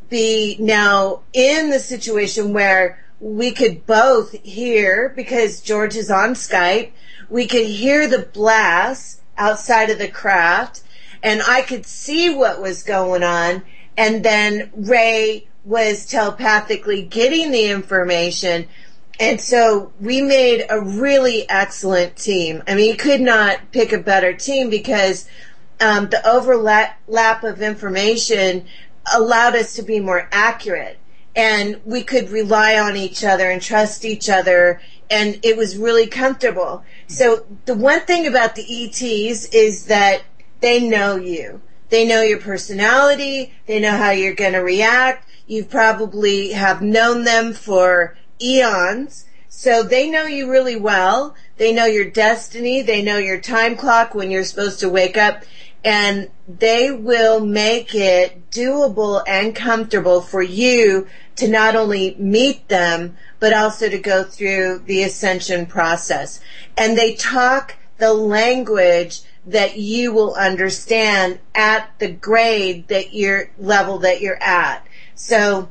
be now in the situation where we could both hear, because George is on Skype, we could hear the blasts outside of the craft, and I could see what was going on, and then Ray was telepathically getting the information. And so we made a really excellent team. I mean, you could not pick a better team because um, the overlap of information allowed us to be more accurate. And we could rely on each other and trust each other. And it was really comfortable. So the one thing about the E Ts is that they know you. They know your personality. They know how you're going to react. You probably have known them for eons, so they know you really well. They know your destiny. They know your time clock when you're supposed to wake up, and they will make it doable and comfortable for you to not only meet them, but also to go through the ascension process. And they talk the language that you will understand at the grade that you're level that you're at. So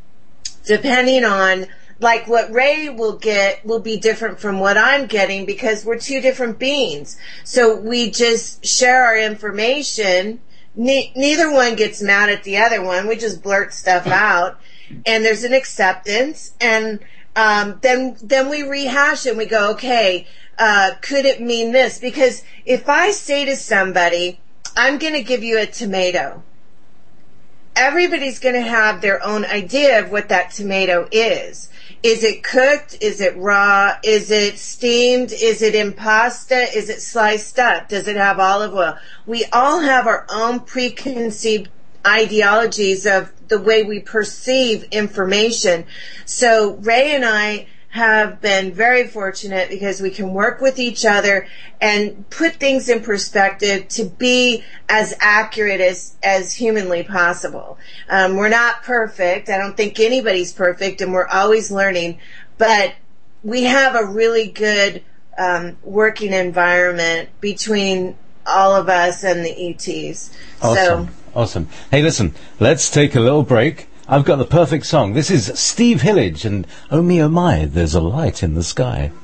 depending on, like, what Ray will get will be different from what I'm getting because we're two different beings. So we just share our information. Ne- neither one gets mad at the other one. We just blurt stuff out, and there's an acceptance. And um, then then we rehash and we go, okay, uh, could it mean this? Because if I say to somebody, I'm going to give you a tomato, everybody's going to have their own idea of what that tomato is. Is it cooked? Is it raw? Is it steamed? Is it in pasta? Is it sliced up? Does it have olive oil? We all have our own preconceived ideologies of the way we perceive information. So Ray and I have been very fortunate because we can work with each other and put things in perspective to be as accurate as, as humanly possible. Um, we're not perfect. I don't think anybody's perfect, and we're always learning, but we have a really good um, working environment between all of us and the E Ts. Awesome. So, awesome. Hey, listen, let's take a little break. I've got the perfect song. This is Steve Hillage and Oh Me Oh My, There's a Light in the Sky.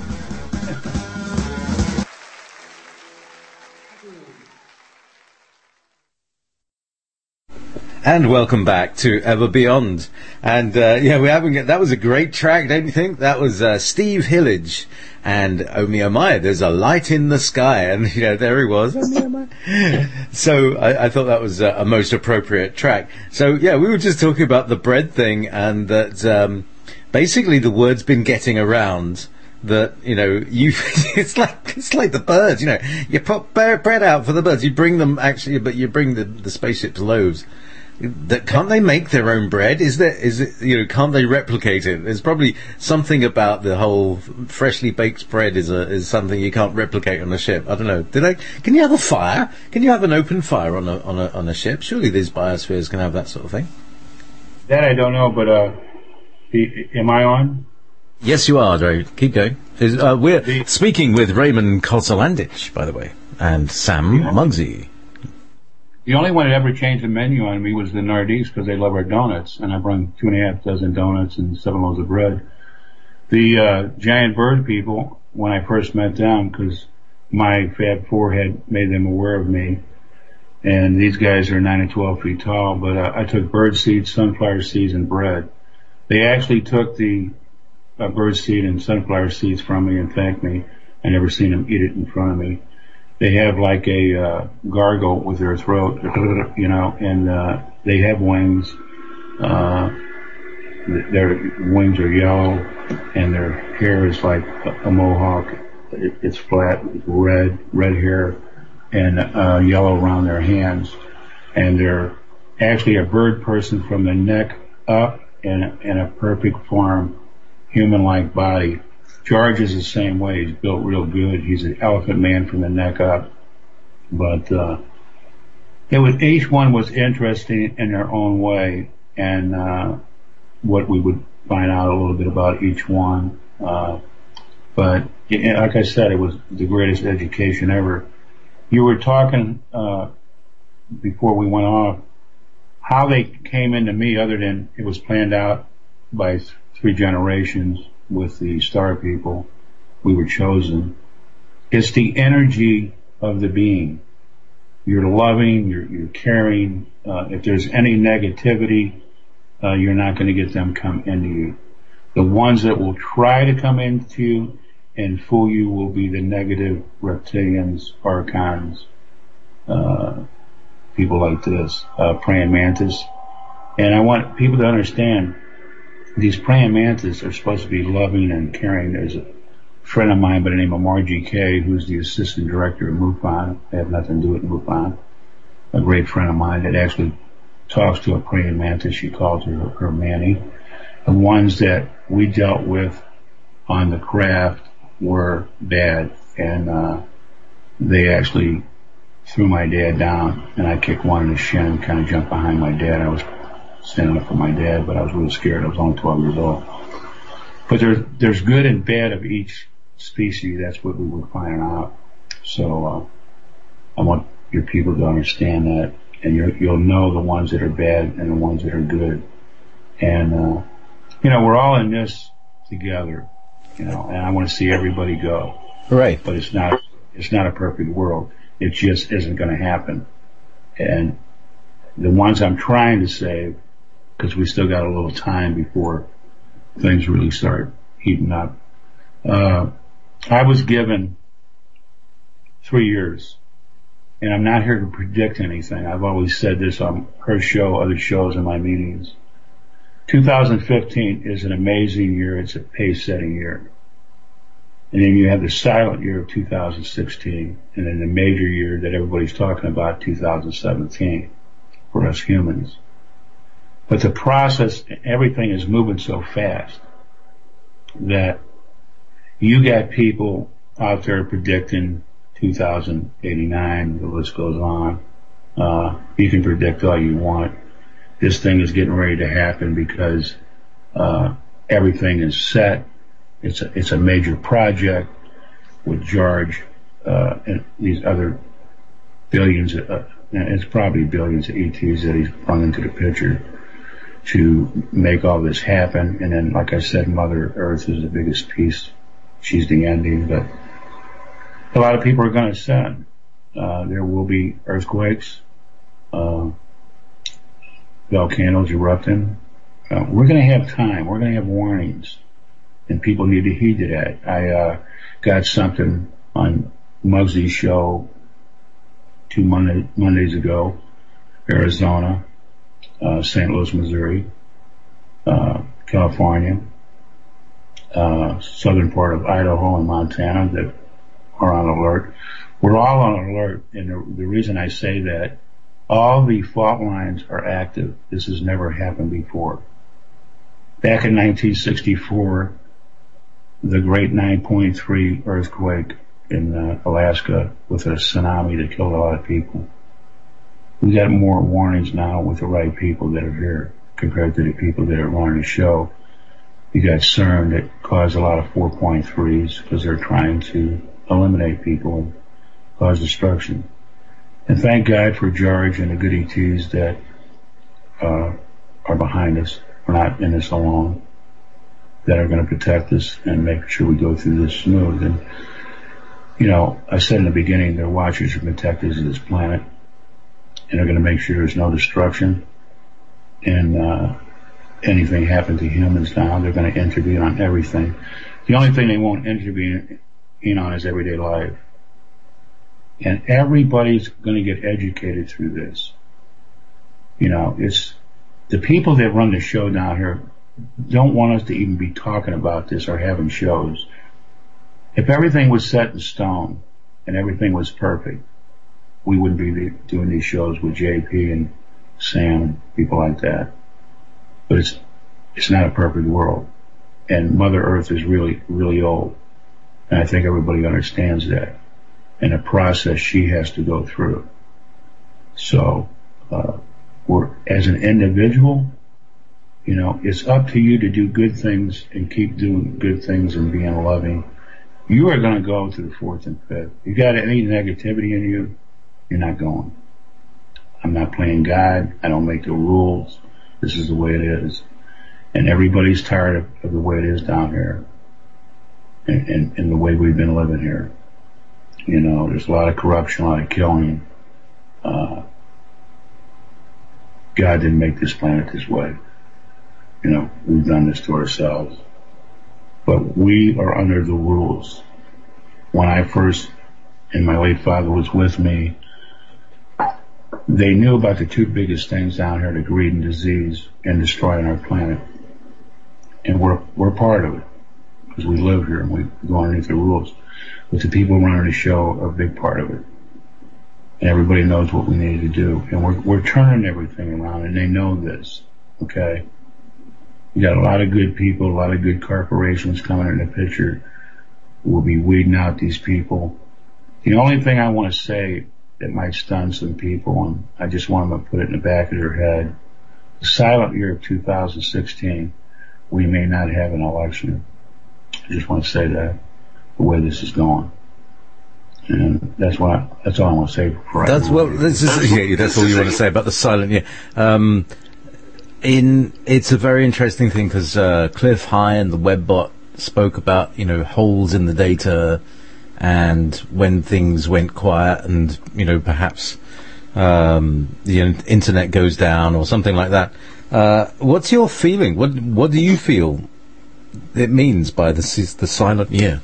And welcome back to Ever Beyond. And uh, yeah, we haven't. That was a great track, don't you think? That was uh, Steve Hillage and Oh Me Oh My, There's a Light in the Sky. And you know, there he was. Oh me oh my. So I, I thought that was a, a most appropriate track. So yeah, we were just talking about the bread thing, and that um, basically the word's been getting around that, you know, you it's like it's like the birds, you know, you put bread out for the birds, you bring them actually, but you bring the the spaceship's loaves. That can't they make their own bread? Is there, is it, you know, can't they replicate it? There's probably something about the whole freshly baked bread is a, is something you can't replicate on a ship. I don't know. Did I, can you have a fire? Can you have an open fire on a, on a, on a ship? Surely these biospheres can have that sort of thing. That I don't know, but, uh, the, am I on? Yes, you are, Ray. Keep going. Is, uh, we're the, speaking with Raymond Kosalandich, by the way, and Sam Mugsy. The only one that ever changed the menu on me was the Nardees because they love our donuts, and I brought two and a half dozen donuts and seven loaves of bread. The uh, giant bird people, when I first met them, because my Fab Four had made them aware of me, and these guys are nine and twelve feet tall, but uh, I took bird seeds, sunflower seeds, and bread. They actually took the uh, bird seed and sunflower seeds from me and thanked me. I never seen them eat it in front of me. They have like a uh, gargle with their throat, you know, and uh, they have wings. Uh, their wings are yellow, and their hair is like a, a mohawk. It, it's flat, red, red hair. and uh, yellow around their hands, and they're actually a bird person from the neck up, and in a perfect form, human-like body. George is the same way. He's built real good. He's an elephant man from the neck up. But uh, it was each one was interesting in their own way, and uh, what we would find out a little bit about each one. Uh, but it, like I said, it was the greatest education ever. You were talking uh, before we went off how they came into me, other than it was planned out by th- three generations with the star people. We were chosen. It's the energy of the being. You're loving, you're, you're caring. Uh, if there's any negativity, uh, you're not going to get them come into you. The ones that will try to come into you and fool you will be the negative reptilians, archons, uh, people like this, uh, praying mantis. And I want people to understand these praying mantis are supposed to be loving and caring. There's a friend of mine by the name of Margie Kay, who's the assistant director of MUFON. I have nothing to do with MUFON. A great friend of mine that actually talks to a praying mantis. She calls her her Manny. The ones that we dealt with on the craft were bad, and uh, they actually threw my dad down, and I kicked one in the shin and kind of jumped behind my dad. I was standing up for my dad, but I was really scared. I was only twelve years old. But there's there's good and bad of each species. That's what we were finding out. So uh, I want your people to understand that, and you're, you'll know the ones that are bad and the ones that are good. And uh, you know, we're all in this together. You know, and I want to see everybody go. Right. But it's not it's not a perfect world. It just isn't going to happen. And the ones I'm trying to save, because we still got a little time before things really start heating up. Uh, I was given three years, and I'm not here to predict anything. I've always said this on her show, other shows, in my meetings. two thousand fifteen is an amazing year. It's a pace-setting year. And then you have the silent year of two thousand sixteen, and then the major year that everybody's talking about, two thousand seventeen, for us humans. But the process, everything is moving so fast that you got people out there predicting two thousand eighty-nine, the list goes on. Uh, you can predict all you want. This thing is getting ready to happen because uh, everything is set. It's a, it's a major project with George uh, and these other billions, uh, and it's probably billions of E Ts that he's brought into the picture to make all this happen. And then, like I said, Mother Earth is the biggest piece. She's the ending, but a lot of people are going to ascend. Uh, there will be earthquakes, uh, volcanoes erupting. Uh, we're going to have time. We're going to have warnings, and people need to heed to that. I uh, got something on Muggsy's show two Monday, Mondays ago, Arizona, uh, Saint Louis, Missouri, uh, California, uh, southern part of Idaho and Montana that are on alert. We're all on alert, and the, the reason I say that, all the fault lines are active. This has never happened before. Back in nineteen sixty-four, the great nine point three earthquake in uh, Alaska with a tsunami that killed a lot of people. We got more warnings now with the right people that are here compared to the people that are running the show. You got CERN that caused a lot of four point threes because they're trying to eliminate people and cause destruction. And thank God for George and the good E Ts that uh, are behind us. We're not in this alone, that are going to protect us and make sure we go through this smooth. And, you know, I said in the beginning, they're watchers and protectors of this planet, and they're going to make sure there's no destruction. And uh, anything happen to humans now, they're going to intervene on everything. The only thing they won't intervene on is everyday life. And everybody's going to get educated through this. You know, it's the people that run the show down here don't want us to even be talking about this or having shows. If everything was set in stone and everything was perfect, we wouldn't be doing these shows with J P and Sam and people like that. But it's it's not a perfect world, and Mother Earth is really really old, and I think everybody understands that, and a process she has to go through. So, uh, we're as an individual, you know, it's up to you to do good things and keep doing good things and being loving. You are going to go to the fourth and fifth. You got any negativity in you, you're not going. I'm not playing God. I don't make the rules. This is the way it is. And everybody's tired of, of the way it is down here. And, and, and the way we've been living here. You know, there's a lot of corruption, a lot of killing. Uh, God didn't make this planet this way. You know, we've done this to ourselves. But we are under the rules. When I first, and my late father was with me, they knew about the two biggest things down here, the greed and disease, and destroying our planet. And we're we're part of it, because we live here and we go underneath the rules. But the people running the show are a big part of it. And everybody knows what we need to do. And we're we're turning everything around, and they know this, okay? You got a lot of good people, a lot of good corporations coming in the picture. We'll be weeding out these people. The only thing I want to say that might stun some people, and I just want them to put it in the back of their head, the silent year of two thousand sixteen, we may not have an election. I just want to say that, the way this is going. And that's what I, that's all I want to say for right That's now. well. This is yeah, that's all you want to say about the silent year. Um, in it's a very interesting thing because uh, Cliff High and the Webbot spoke about you know holes in the data, and when things went quiet, and you know perhaps um, the in- internet goes down or something like that. Uh, what's your feeling? What what do you feel it means by the the silent year?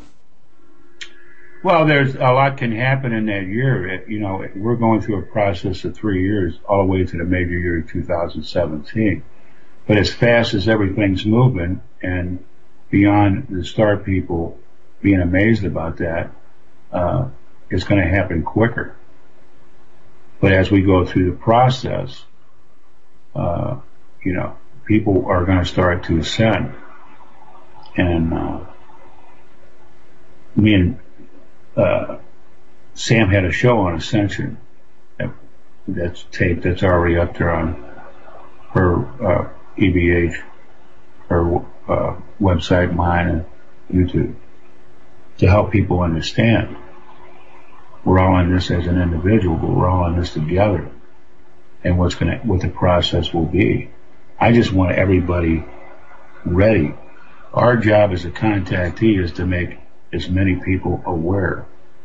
Well, there's a lot can happen in that year. It, you know, we're going through a process of three years, all the way to the major year of two thousand seventeen. But as fast as everything's moving, and beyond the star people being amazed about that, uh, it's going to happen quicker. But as we go through the process, uh, you know, people are going to start to ascend. And uh, me and Uh, Sam had a show on Ascension that, that's taped, that's already up there on her uh, E B H, her uh, website, mine, and YouTube, to help people understand. We're all in this as an individual, but we're all in this together, and what's gonna, what the process will be. I just want everybody ready. Our job as a contactee is to make as many people aware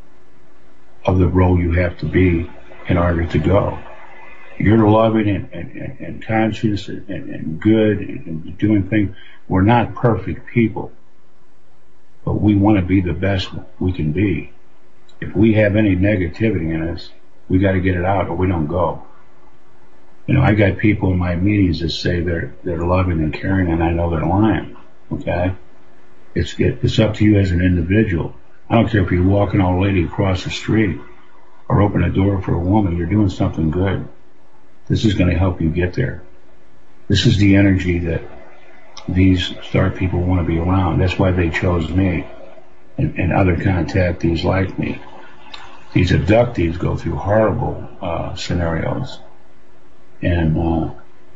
of the role you have to be in order to go. You're loving and, and, and conscious and, and good and doing things. We're not perfect people, but we want to be the best we can be. If we have any negativity in us, we got to get it out or we don't go. You know, I got people in my meetings that say they're they're loving and caring, and I know they're lying. Okay. It's, it's up to you as an individual. I don't care if you're walking an old lady across the street or open a door for a woman, you're doing something good. This is going to help you get there. This is the energy that these star people want to be around. That's why they chose me and, and other contactees like me. These abductees go through horrible uh, scenarios. And, uh,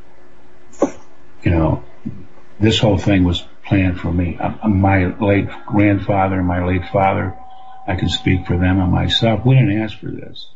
you know, this whole thing was planned for me. I, my late grandfather and my late father, I can speak for them and myself. We didn't ask for this.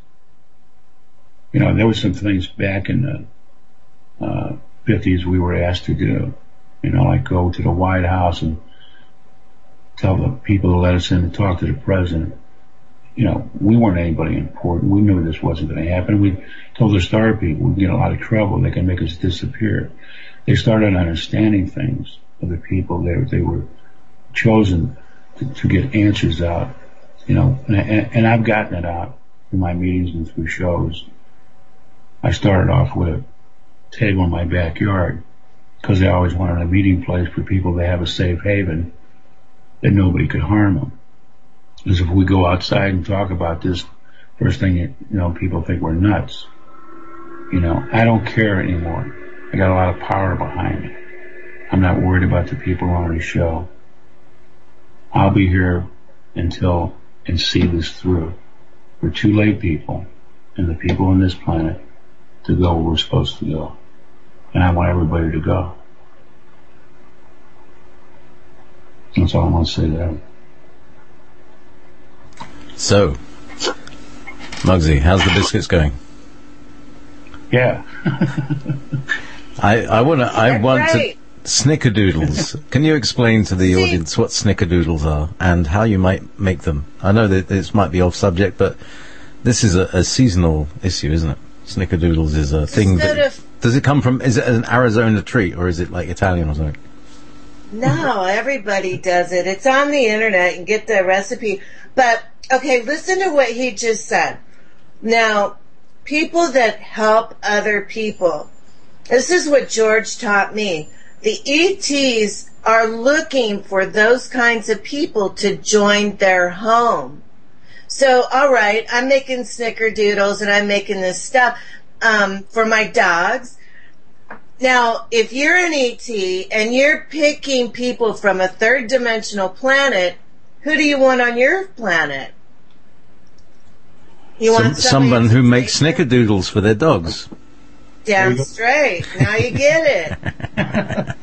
You know, there were some things back in the uh, fifties we were asked to do. You know, like go to the White House and tell the people to let us in to talk to the president. You know, we weren't anybody important. We knew this wasn't going to happen. We told the star people we'd get in a lot of trouble. They can make us disappear. They started understanding things of the people. They, they were chosen to, to get answers out. You know, and, and I've gotten it out in my meetings and through shows. I started off with a table in my backyard because I always wanted a meeting place for people to have a safe haven that nobody could harm them. Because if we go outside and talk about this, First thing, you, you know, people think we're nuts. You know, I don't care anymore. I got a lot of power behind me. I'm not worried about the people on the show. I'll be here until and see this through. We're two lay people and the people on this planet to go where we're supposed to go. And I want everybody to go. That's all I want to say to them. So, Muggsy, how's the biscuits going? Yeah. I, I want to, I want right. to, snickerdoodles. Can you explain to the See- audience what snickerdoodles are and how you might make them? I know that this might be off subject, but this is a, a seasonal issue, isn't it? Snickerdoodles is a thing Instead that, of- does it come from, is it an Arizona treat or is it like Italian or something? No, everybody does it. It's on the internet. You can get the recipe. But, okay, listen to what he just said. Now, people that help other people. This is what George taught me. The E Ts are looking for those kinds of people to join their home. So, all right, I'm making snickerdoodles and I'm making this stuff um, for my dogs. Now, if you're an E T and you're picking people from a third dimensional planet, who do you want on your planet? You Some, want someone somebody who to makes take it? snickerdoodles for their dogs. Damn straight. Now you get it.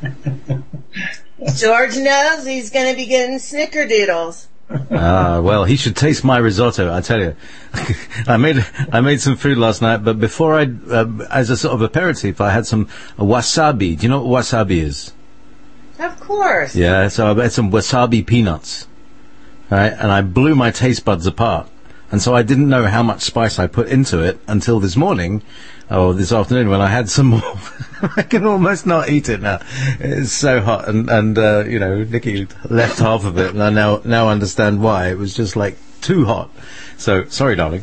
George knows he's going to be getting snickerdoodles. Ah, well, he should taste my risotto. I tell you, I made I made some food last night, but before I, uh, as a sort of aperitif, I had some wasabi. Do you know what wasabi is? Of course. Yeah, so I had some wasabi peanuts, right? And I blew my taste buds apart, and so I didn't know how much spice I put into it until this morning, or this afternoon when I had some more. I can almost not eat it now. It's so hot, and and uh, you know, Nikki left half of it, and I now now understand why. It was just like too hot. So sorry, darling.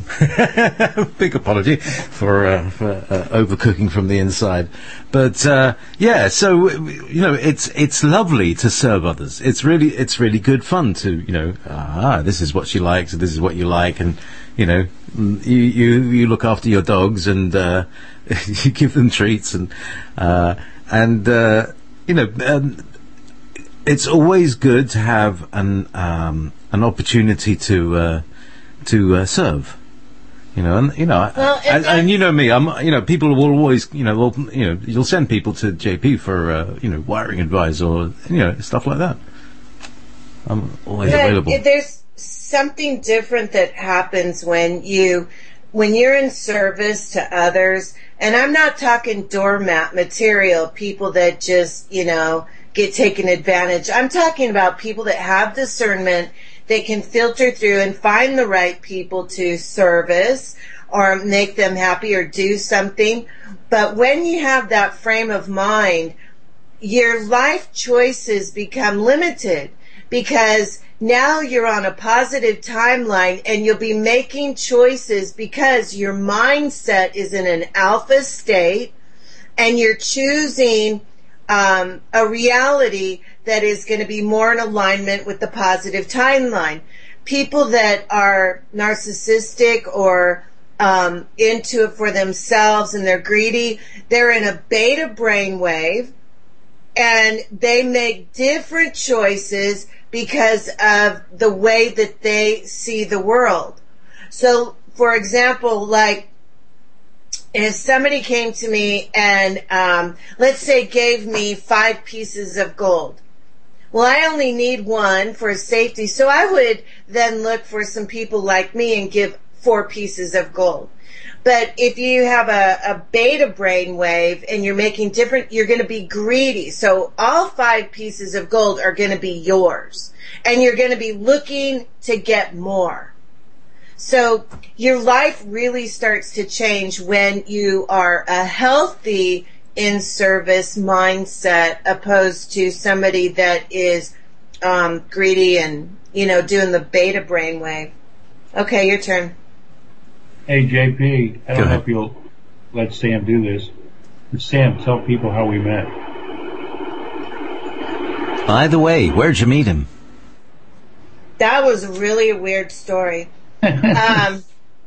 Big apology for, uh, for uh, overcooking from the inside. But uh, yeah, so you know, it's it's lovely to serve others. It's really it's really good fun to you know, ah, this is what she likes, and this is what you like, and you know, you you, you look after your dogs and uh, you give them treats and uh, and uh, you know. Um, it's always good to have an um, an opportunity to uh, to uh, serve, you know, and you know, Well, and, and- and you know me, I'm, you know, people will always, you know, will, you know, you'll send people to J P for, uh, you know, wiring advice or you know stuff like that. I'm always But available. it- there's something different that happens when you when you're in service to others, and I'm not talking doormat material, people that just, you know, get taken advantage. I'm talking about people that have discernment, they can filter through and find the right people to service or make them happy or do something. But when you have that frame of mind, your life choices become limited because now you're on a positive timeline and you'll be making choices because your mindset is in an alpha state and you're choosing um, a reality that is going to be more in alignment with the positive timeline. People that are narcissistic or um, into it for themselves and they're greedy, they're in a beta brainwave and they make different choices because of the way that they see the world. So, for example, like, if somebody came to me and, um, let's say gave me five pieces of gold. Well, I only need one for safety, so I would then look for some people like me and give four pieces of gold. But if you have a, a beta brainwave and you're making different, you're going to be greedy. So all five pieces of gold are going to be yours. And you're going to be looking to get more. So your life really starts to change when you are a healthy in-service mindset opposed to somebody that is um, greedy and, you know, doing the beta brainwave. Okay, your turn. Hey, J P, I Go don't know ahead. if you'll let Sam do this. But Sam, tell people how we met. By the way, where'd you meet him? That was really a weird story. um,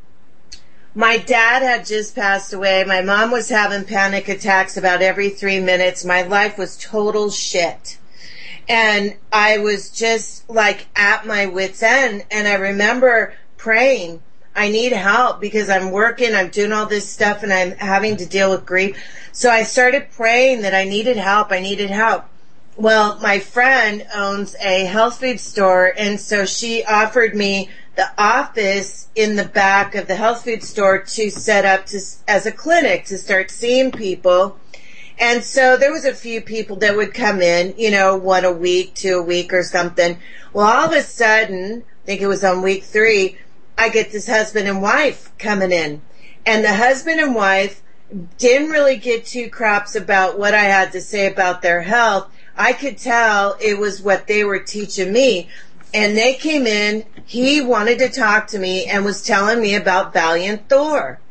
My dad had just passed away. My mom was having panic attacks about every three minutes. My life was total shit. And I was just like at my wit's end. And I remember praying, I need help because I'm working, I'm doing all this stuff and I'm having to deal with grief. So I started praying that I needed help. I needed help. Well, my friend owns a health food store, and so she offered me the office in the back of the health food store to set up to, as a clinic to start seeing people. And so there was a few people that would come in, you know, one a week, two a week or something. Well, all of a sudden, I think it was on week three, I get this husband and wife coming in. And the husband and wife didn't really give two craps about what I had to say about their health. I could tell it was what they were teaching me. And they came in, he wanted to talk to me and was telling me about Valiant Thor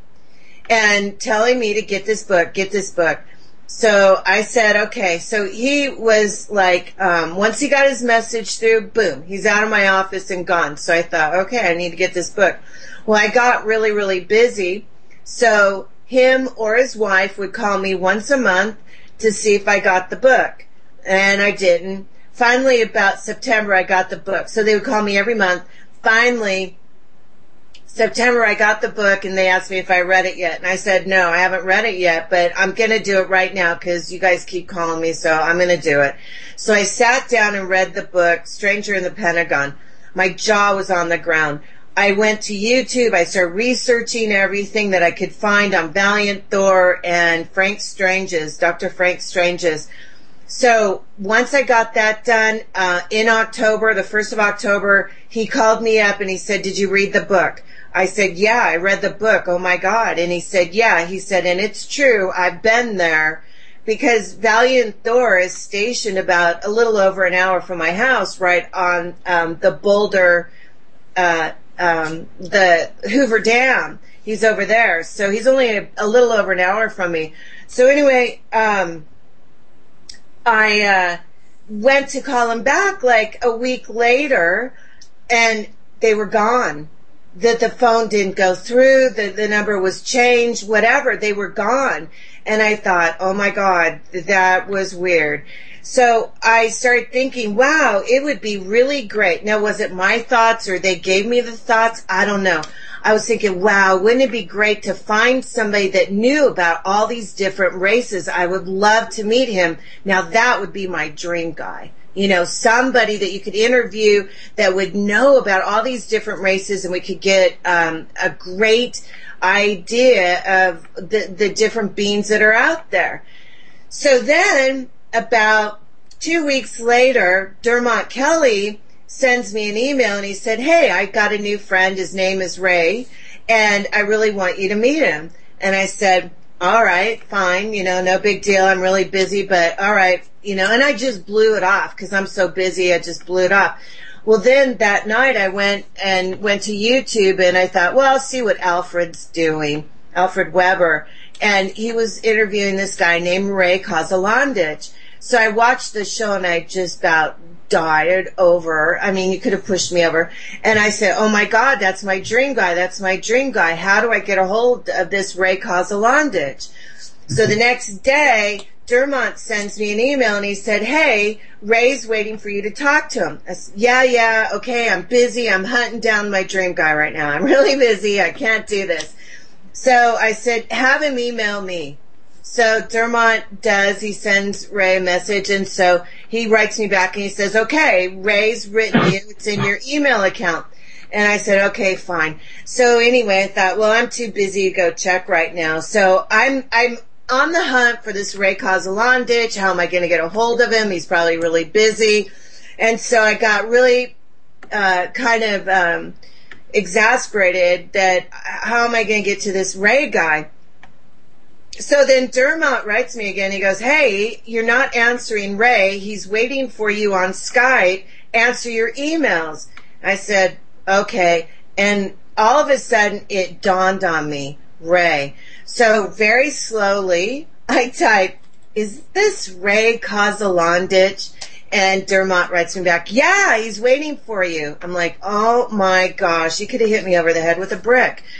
and telling me to get this book, get this book. So I said, okay. So he was like, um, once he got his message through, boom, he's out of my office and gone. So I thought, okay, I need to get this book. Well, I got really, really busy. So him or his wife would call me once a month to see if I got the book. And I didn't. Finally, about September, I got the book. So they would call me every month. Finally, September, I got the book, and they asked me if I read it yet. And I said, no, I haven't read it yet, but I'm going to do it right now because you guys keep calling me, so I'm going to do it. So I sat down and read the book, Stranger in the Pentagon. My jaw was on the ground. I went to YouTube. I started researching everything that I could find on Valiant Thor and Frank Strange's, Doctor Frank Strange's. So once I got that done, uh, in October, the first of October, he called me up and he said, did you read the book? I said, yeah, I read the book. Oh my God. And he said, yeah, he said, and it's true. I've been there because Valiant Thor is stationed about a little over an hour from my house, right on, um, the Boulder, uh, um, the Hoover Dam. He's over there. So he's only a, a little over an hour from me. So anyway, um, I uh, went to call them back like a week later, and they were gone. That the phone didn't go through, the, the number was changed, whatever, they were gone. And I thought, oh my God, that was weird. So I started thinking, wow, it would be really great. Now, was it my thoughts or they gave me the thoughts? I don't know. I was thinking, wow, wouldn't it be great to find somebody that knew about all these different races? I would love to meet him. Now, that would be my dream guy. You know, somebody that you could interview that would know about all these different races, and we could get um, a great idea of the, the different beings that are out there. So then, about two weeks later, Dermot Kelly sends me an email and he said, hey, I got a new friend. His name is Ray, and I really want you to meet him. And I said, all right, fine, you know, no big deal. I'm really busy, but all right, you know, and I just blew it off because I'm so busy. I just blew it off. Well, then that night I went and went to YouTube and I thought, well, I'll see what Alfred's doing, Alfred Weber. And he was interviewing this guy named Ray Kozlowitz. So I watched the show and I just about died over. I mean, you could have pushed me over. And I said, oh my God, that's my dream guy. That's my dream guy. How do I get a hold of this Ray Kozlowitz? So the next day, Dermot sends me an email and he said, hey, Ray's waiting for you to talk to him. I said, yeah, yeah, okay, I'm busy. I'm hunting down my dream guy right now. I'm really busy. I can't do this. So I said, have him email me. So Dermot does, he sends Ray a message, and so he writes me back and he says, okay, Ray's written you, it's in your email account. And I said, okay, fine. So anyway, I thought, well, I'm too busy to go check right now. So I'm, I'm on the hunt for this Ray Kozlowitz. How am I going to get a hold of him? He's probably really busy. And so I got really, uh, kind of, um, exasperated that how am I going to get to this Ray guy? So then Dermot writes me again. He goes, hey, you're not answering Ray. He's waiting for you on Skype. Answer your emails. I said, okay. And all of a sudden it dawned on me, Ray. So very slowly I type, is this Ray Kozlowitz? And Dermot writes me back, yeah, he's waiting for you. I'm like, oh my gosh, you could have hit me over the head with a brick.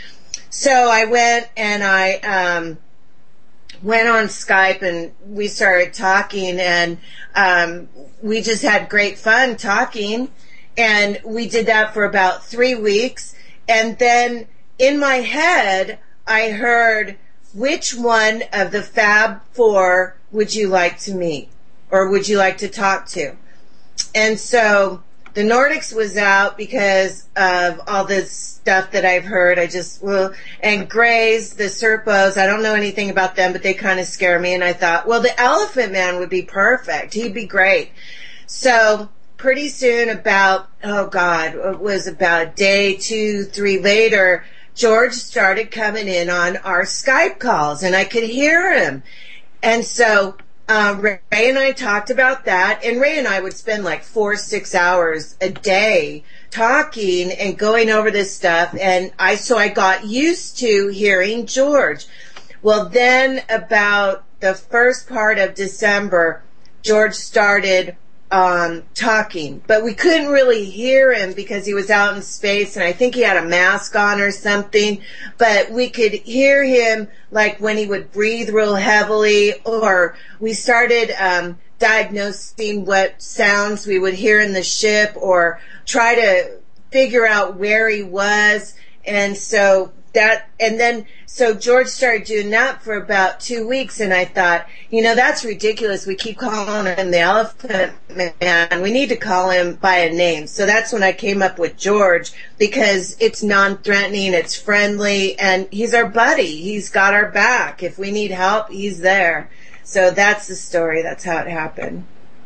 So I went and I um, went on Skype and we started talking, and um, we just had great fun talking. And we did that for about three weeks. And then in my head, I heard, which one of the Fab Four would you like to meet? Or would you like to talk to? And so the Nordics was out because of all this stuff that I've heard. I just, well, and Greys, the Serpos, I don't know anything about them, but they kind of scare me. And I thought, well, the Elephant Man would be perfect. He'd be great. So pretty soon, about, oh God, it was about a day, two, three later, George started coming in on our Skype calls, and I could hear him. And so um, Ray and I talked about that, and Ray and I would spend like four, six hours a day talking and going over this stuff. And I, so I got used to hearing George. Well, then about the first part of December, George started um, talking, but we couldn't really hear him because he was out in space, and I think he had a mask on or something, but we could hear him like when he would breathe real heavily, or we started um, diagnosing what sounds we would hear in the ship, or try to figure out where he was. And so that, and then, so George started doing that for about two weeks, and I thought, you know, that's ridiculous. We keep calling him the Elephant Man. We need to call him by a name. So that's when I came up with George, because it's non-threatening, it's friendly, and he's our buddy. He's got our back. If we need help, he's there. So that's the story. That's how it happened.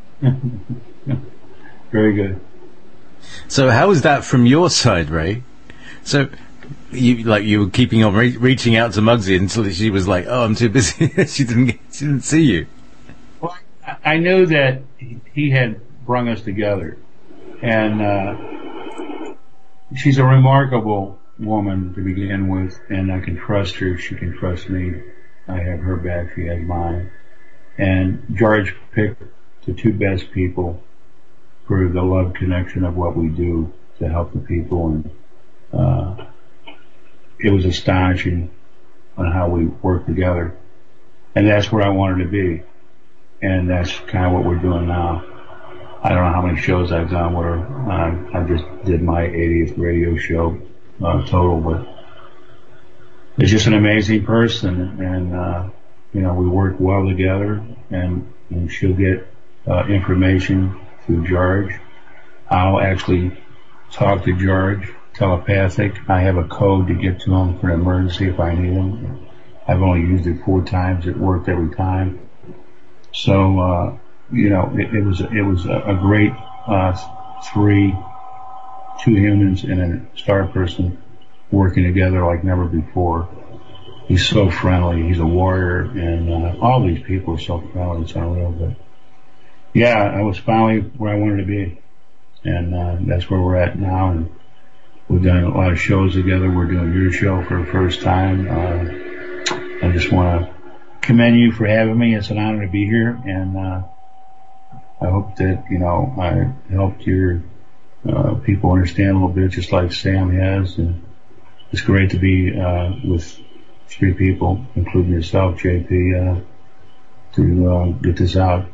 Very good. So how was that from your side, Ray? So you like you were keeping on re- reaching out to Muggsy until she was like, "Oh, I'm too busy." she didn't get, she didn't see you. Well, I knew that he had brung us together, and uh, she's a remarkable woman to begin with, and I can trust her. She can trust me. I have her back. She has mine. And George picked the two best people for the love connection of what we do to help the people, and uh, it was astonishing on how we work together. And that's where I wanted to be. And that's kind of what we're doing now. I don't know how many shows I've done with her. Uh, I just did my eightieth radio show uh, total, but it's just an amazing person. And, uh, you know, we work well together, and, and she'll get uh, information through George. I'll actually talk to George, telepathic. I have a code to get to him for an emergency if I need him. I've only used it four times. It worked every time. So, uh, you know, it, it was it was a, a great uh, three, two humans and a star person working together like never before. He's so friendly. He's a warrior, and uh, all these people are so friendly. It's unreal. But yeah, I was finally where I wanted to be, and uh, that's where we're at now. And we've done a lot of shows together. We're doing your show for the first time. Uh, I just want to commend you for having me. It's an honor to be here, and uh, I hope that, you know, I helped your uh, people understand a little bit, just like Sam has. And it's great to be uh, with three people, including yourself, J P, uh, to uh, get this out.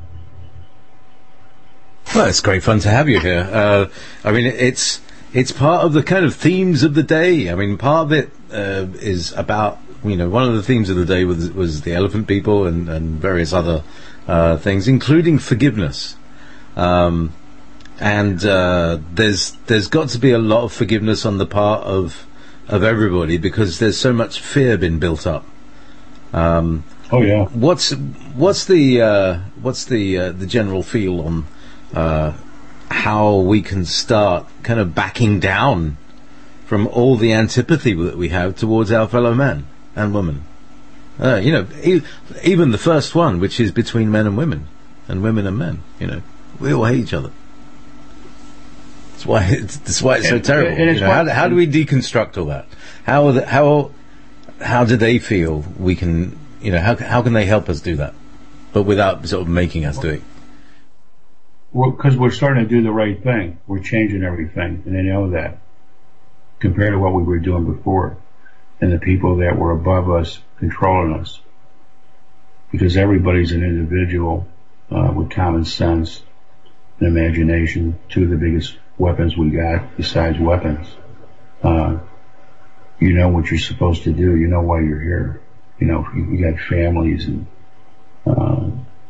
Well, it's great fun to have you here. Uh, I mean, it's it's part of the kind of themes of the day. I mean, part of it uh, is about, you know, one of the themes of the day was, was the elephant people and, and various other uh, things, including forgiveness. Um, and uh, there's there's got to be a lot of forgiveness on the part of of everybody, because there's so much fear been built up. Um, oh yeah. What's what's the uh, what's the uh, the general feel on uh, how we can start kind of backing down from all the antipathy that we have towards our fellow men and women? Uh, you know, e- even the first one, which is between men and women, and women and men. You know, we all hate each other. That's why it's, that's why it's so terrible. And, and you know, how, how do we deconstruct all that? How are the, how how do they feel we can? You know, how how can they help us do that, but without sort of making us do it? Well, because we're starting to do the right thing. We're changing everything, and they know that, compared to what we were doing before. and the people that were above us controlling us. Because everybody's an individual uh, with common sense and imagination, two of the biggest weapons we got besides weapons. Uh, you know what you're supposed to do. You know why you're here. You know, you, you got families and uh,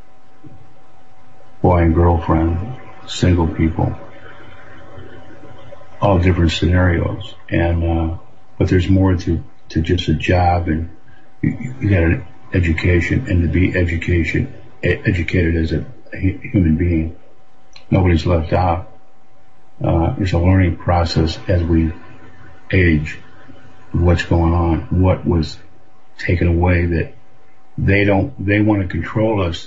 boy and girlfriend, single people, all different scenarios. And uh, but there's more to, to just a job, and you, you got an education, and to be education educated as a, a human being. Nobody's left out. Uh, it's a learning process as we age. What's going on? What was taken away that they don't? They want to control us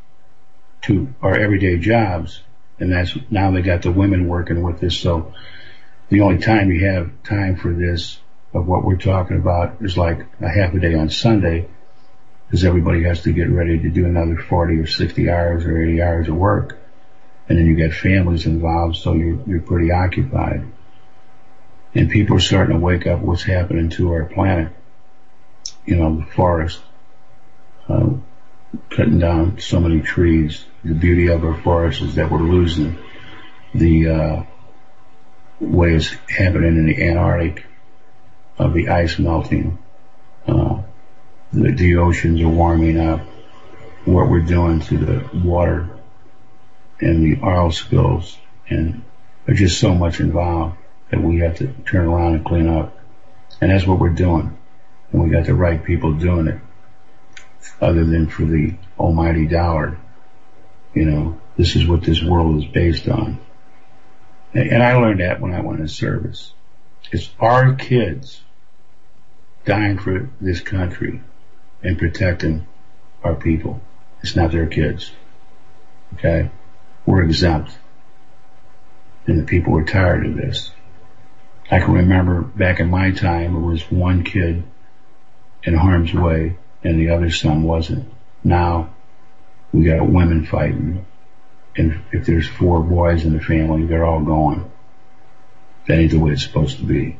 to our everyday jobs, and that's now they got the women working with this. So the only time you have time for this of what we're talking about is like a half a day on Sunday, because everybody has to get ready to do another forty or sixty hours or eighty hours of work. And then you get families involved, so you're, you're pretty occupied. And people are starting to wake up what's happening to our planet. You know, the forest, uh, cutting down so many trees. The beauty of our forest is that we're losing the uh, way it's happening in the Antarctic, of the ice melting. Uh, the, the oceans are warming up. What we're doing to the water and the oil spills, and there's just so much involved that we have to turn around and clean up. And that's what we're doing. And we got the right people doing it, other than for the almighty dollar. You know, this is what this world is based on. And I learned that when I went in service. It's our kids dying for this country and protecting our people. It's not their kids. Okay? We're exempt. And the people were tired of this. I can remember back in my time, there was one kid in harm's way and the other son wasn't. Now, we got women fighting. And if there's four boys in the family, they're all going. That ain't the way it's supposed to be.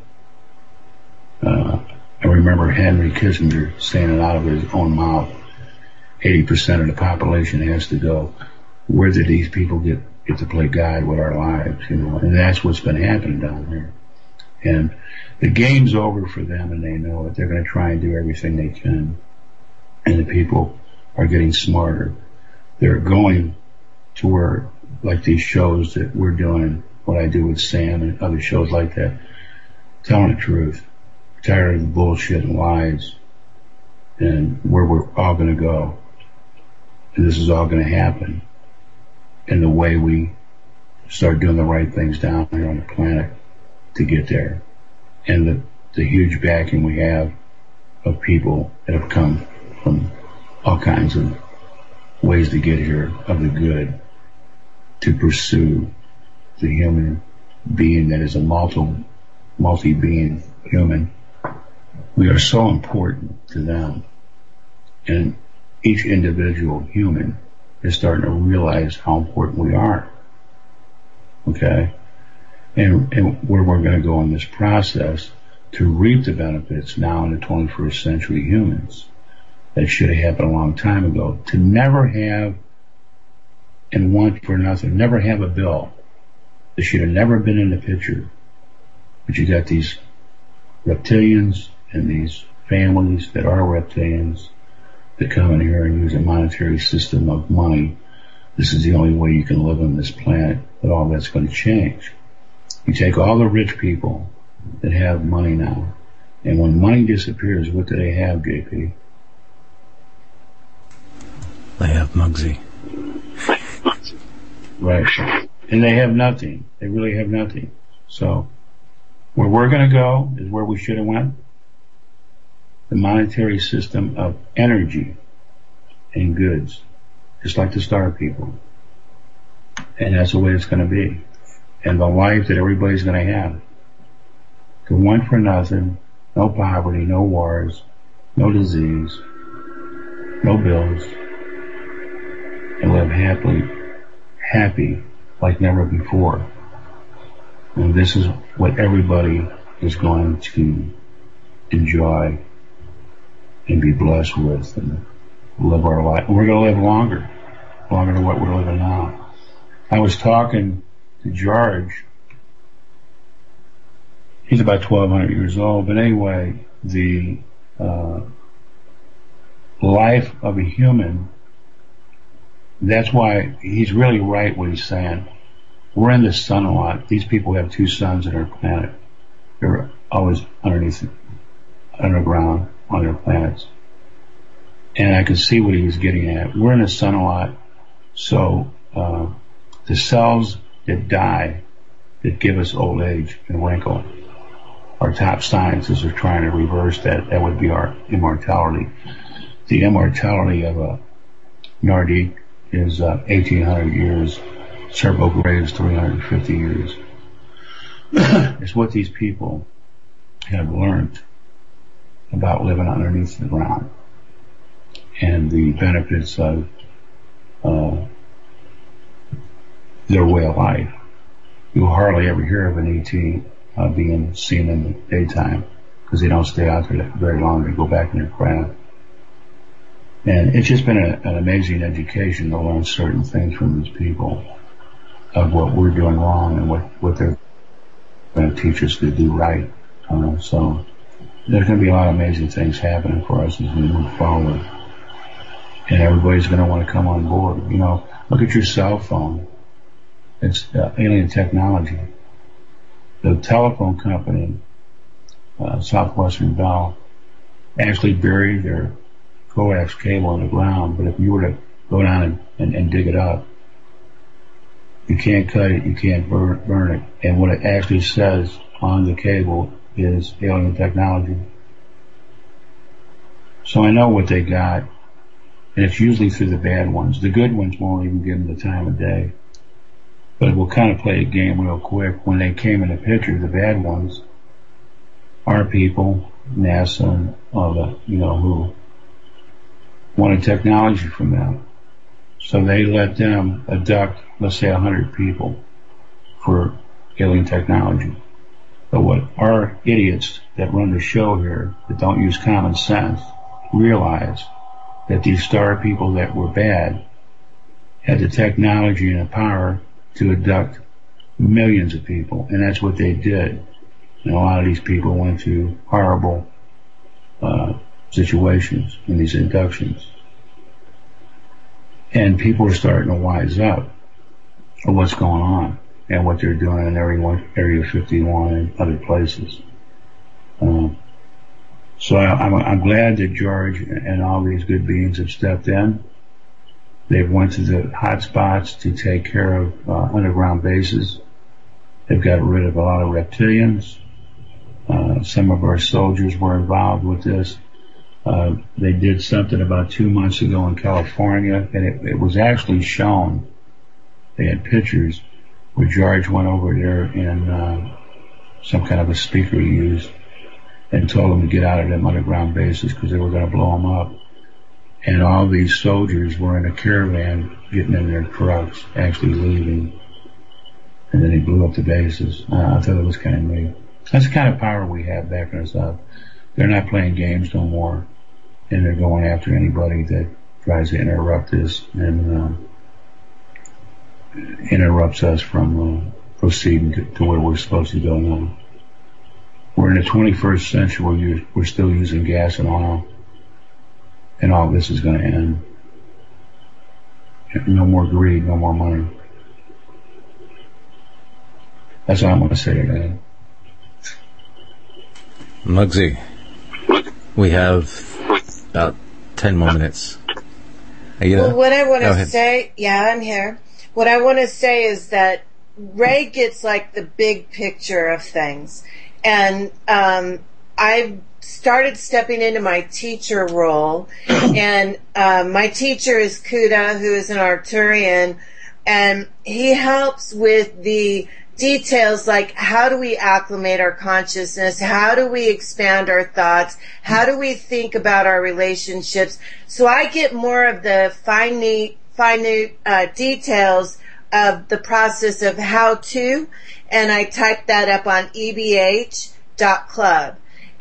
Uh, I remember Henry Kissinger saying it out of his own mouth. eighty percent of the population has to go. Where did these people get, get to play God with our lives, you know? And that's what's been happening down here. And the game's over for them, and they know it. They're going to try and do everything they can. And the people are getting smarter. They're going to where, like these shows that we're doing, what I do with Sam and other shows like that, telling the truth. Tired of the bullshit and lies, and where we're all going to go. And this is all going to happen in the way we start doing the right things down here on the planet to get there. And the, the huge backing we have of people that have come from all kinds of ways to get here, of the good, to pursue the human being that is a multi, multi-being human. We are so important to them. And each individual human is starting to realize how important we are. Okay? And, and where we're going to go in this process to reap the benefits now in the twenty-first century humans. That should have happened a long time ago. To never have, and want for nothing, never have a bill. That should have never been in the picture. But you got these reptilians and these families that are reptilians that come in here and use a monetary system of money. This is the only way you can live on this planet, but all that's going to change. You take all the rich people that have money now, and when money disappears, what do they have, J P? They have Muggsy. Right. And they have nothing. They really have nothing. So, where we're going to go is where we should have went. The monetary system of energy and goods, just like the star people. And that's the way it's going to be. And the life that everybody's going to have. To want for nothing, no poverty, no wars, no disease, no bills, and live happily, happy like never before. And this is what everybody is going to enjoy and be blessed with and live our life. We're going to live longer, longer than what we're living now. I was talking to George. He's about twelve hundred years old, but anyway, the uh, life of a human, that's why he's really right what he's saying. We're in the sun a lot. These people have two suns on our planet. They're always underneath, underground on their planets. And I could see what he was getting at. We're in the sun a lot, so uh, the cells that die, that give us old age and wrinkle, our top scientists are trying to reverse that. That would be our immortality. The immortality of a Nardik is uh, eighteen hundred years. Serbo Gray is three hundred fifty years. It's what these people have learned about living underneath the ground and the benefits of uh, their way of life. You hardly ever hear of an E T uh, being seen in the daytime because they don't stay out there very long. They go back in their craft. And it's just been a, an amazing education to learn certain things from these people of what we're doing wrong and what, what they're going to teach us to do right. Uh, so there's going to be a lot of amazing things happening for us as we move forward. And everybody's going to want to come on board. You know, look at your cell phone. It's uh, alien technology. The telephone company, uh, Southwestern Bell, actually buried their coax cable in the ground, but if you were to go down and, and, and dig it up, you can't cut it, you can't burn, burn it. And what it actually says on the cable is alien technology. So I know what they got, and it's usually through the bad ones. The good ones won't even give them the time of day. But we'll kind of play a game real quick. When they came in the picture, the bad ones, our people, NASA, and all the, you know, who wanted technology from them. So they let them abduct, let's say, a hundred people for alien technology. But what our idiots that run the show here, that don't use common sense, realize that these star people that were bad had the technology and the power to abduct millions of people, and that's what they did. And a lot of these people went to horrible uh, situations in these abductions. And people are starting to wise up of what's going on and what they're doing in Area fifty-one and other places. Um, so I, I'm, I'm glad that George and all these good beings have stepped in. They've went to the hot spots to take care of uh, underground bases. They've got rid of a lot of reptilians. Uh, some of our soldiers were involved with this. Uh, they did something about two months ago in California, and it, it was actually shown. They had pictures where George went over there and uh, some kind of a speaker he used and told them to get out of them underground bases because they were going to blow them up. And all these soldiers were in a caravan getting in their trucks, actually leaving. And then he blew up the bases. Uh, I thought it was kind of neat. That's the kind of power we have backing us up. They're not playing games no more. And they're going after anybody that tries to interrupt this and uh, interrupts us from uh, proceeding to, to where we're supposed to go now. We're in the twenty-first century where we're still using gas and oil. And all this is going to end. No more greed, no more money. That's all I'm going to say today. Muggsy, we have about ten more minutes. Are you there? Well, what I want Go to ahead. say, yeah, I'm here. What I want to say is that Ray gets like the big picture of things. And um, I've started stepping into my teacher role, and uh, my teacher is Kuda, who is an Arcturian, and he helps with the details like how do we acclimate our consciousness, how do we expand our thoughts, how do we think about our relationships. So I get more of the fine, fine uh, details of the process of how to, and I type that up on E B H dot club.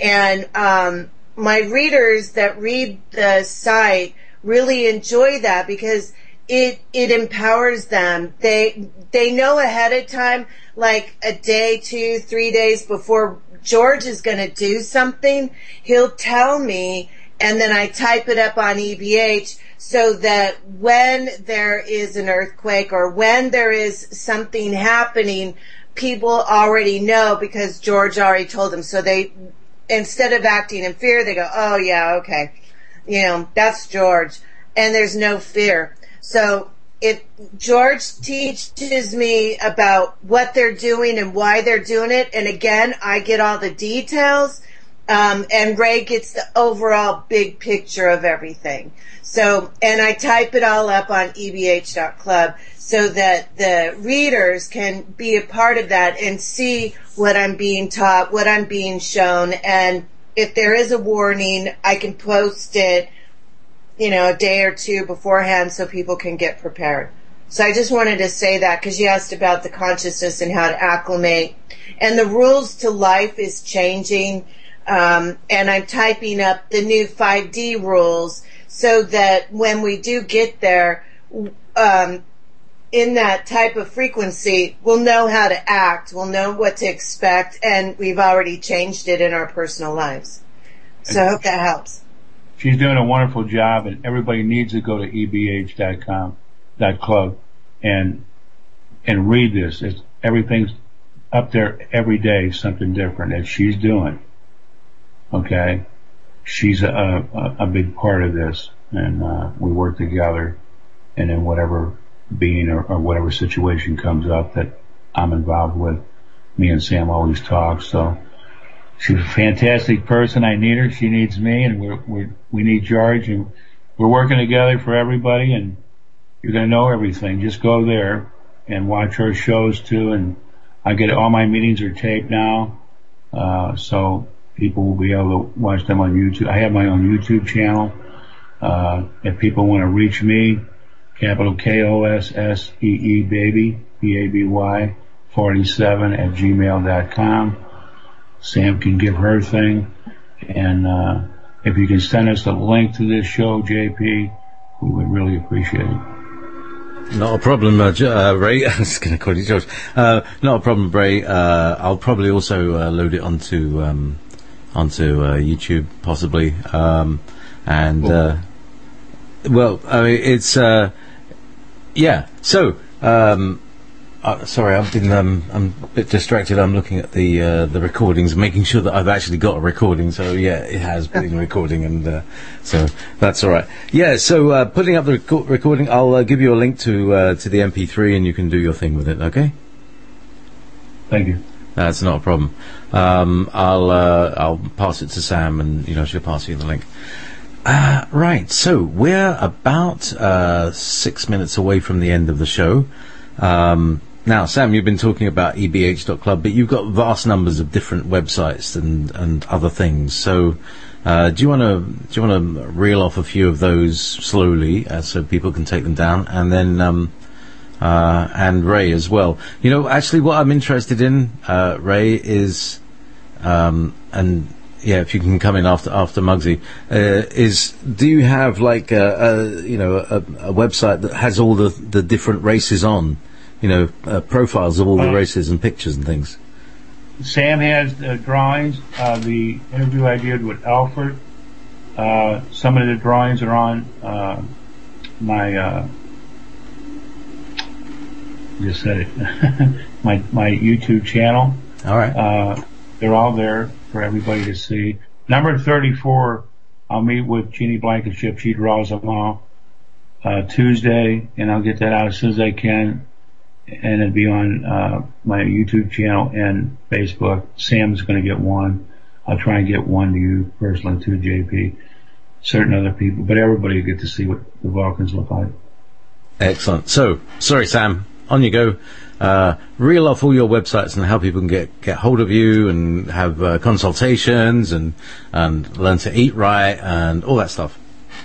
And um, my readers that read the site really enjoy that because it it empowers them. They they know ahead of time, like a day, two, three days before George is going to do something, he'll tell me, and then I type it up on E B H so that when there is an earthquake or when there is something happening, people already know because George already told them. So they, instead of acting in fear, they go, oh yeah, okay. You know, that's George. And there's no fear. So if George teaches me about what they're doing and why they're doing it, and again, I get all the details, um, and Ray gets the overall big picture of everything. So, and I type it all up on E B H dot club so that the readers can be a part of that and see what I'm being taught, what I'm being shown, and if there is a warning, I can post it, you know, a day or two beforehand so people can get prepared. So I just wanted to say that because you asked about the consciousness and how to acclimate. And the rules to life is changing. Um, and I'm typing up the new five D rules so that when we do get there, um, in that type of frequency, we'll know how to act, we'll know what to expect, and we've already changed it in our personal lives. So I hope that helps. She's doing a wonderful job, and everybody needs to go to E B H dot com, dot club, and and read this. It's, everything's up there every day, something different that she's doing. Okay, she's a a, a big part of this, and uh, we work together. And in whatever being or, or whatever situation comes up that I'm involved with, me and Sam always talk. So she's a fantastic person. I need her. She needs me, and we're, we're we need George, and we're working together for everybody. And you're going to know everything. Just go there and watch her shows too. And I get all my meetings are taped now, uh, so people will be able to watch them on YouTube. I have my own YouTube channel. Uh, if people want to reach me, capital K O S S E E baby, B A B Y, forty-seven at gmail dot com. Sam can give her thing. And, uh, if you can send us a link to this show, J P, we would really appreciate it. Not a problem, uh, uh, Ray. I was going to call you George. Uh, not a problem, Ray. Uh, I'll probably also uh, load it onto um, onto uh, YouTube, possibly. Um, and uh, well, I mean, it's uh, yeah. So, um, uh, sorry, I've been um, I'm a bit distracted. I'm looking at the uh, the recordings, making sure that I've actually got a recording. So yeah, it has been recording, and uh, so that's all right. Yeah. So uh, putting up the rec- recording, I'll uh, give you a link to uh, to the M P three, and you can do your thing with it. Okay. Thank you. That's not a problem. Um, I'll uh, I'll pass it to Sam, and you know she'll pass you the link. Uh, right. So we're about uh, six minutes away from the end of the show. Um, now, Sam, you've been talking about E B H dot club, but you've got vast numbers of different websites and, and other things. So, uh, do you want to do you want to reel off a few of those slowly, uh, so people can take them down, and then um, uh, and Ray as well. You know, actually, what I'm interested in, uh, Ray, is um, and yeah, if you can come in after after Muggsy, uh, is do you have like a, a you know a, a website that has all the, the different races on? You know, uh, profiles of all the races and pictures and things. Sam has uh, drawings. Uh, the interview I did with Alfred, uh, some of the drawings are on uh, my, uh, just said it, my my YouTube channel. All right. Uh, they're all there for everybody to see. Number thirty-four, I'll meet with Jeannie Blankenship. She draws them all uh, Tuesday, and I'll get that out as soon as I can. And it'll be on uh, my YouTube channel and Facebook. Sam's going to get one. I'll try and get one to you personally too, J P. Certain other people, but everybody will get to see what the Vulcans look like. Excellent. So, sorry, Sam. On you go. Uh, reel off all your websites and how people can get, get hold of you and have uh, consultations and and learn to eat right and all that stuff.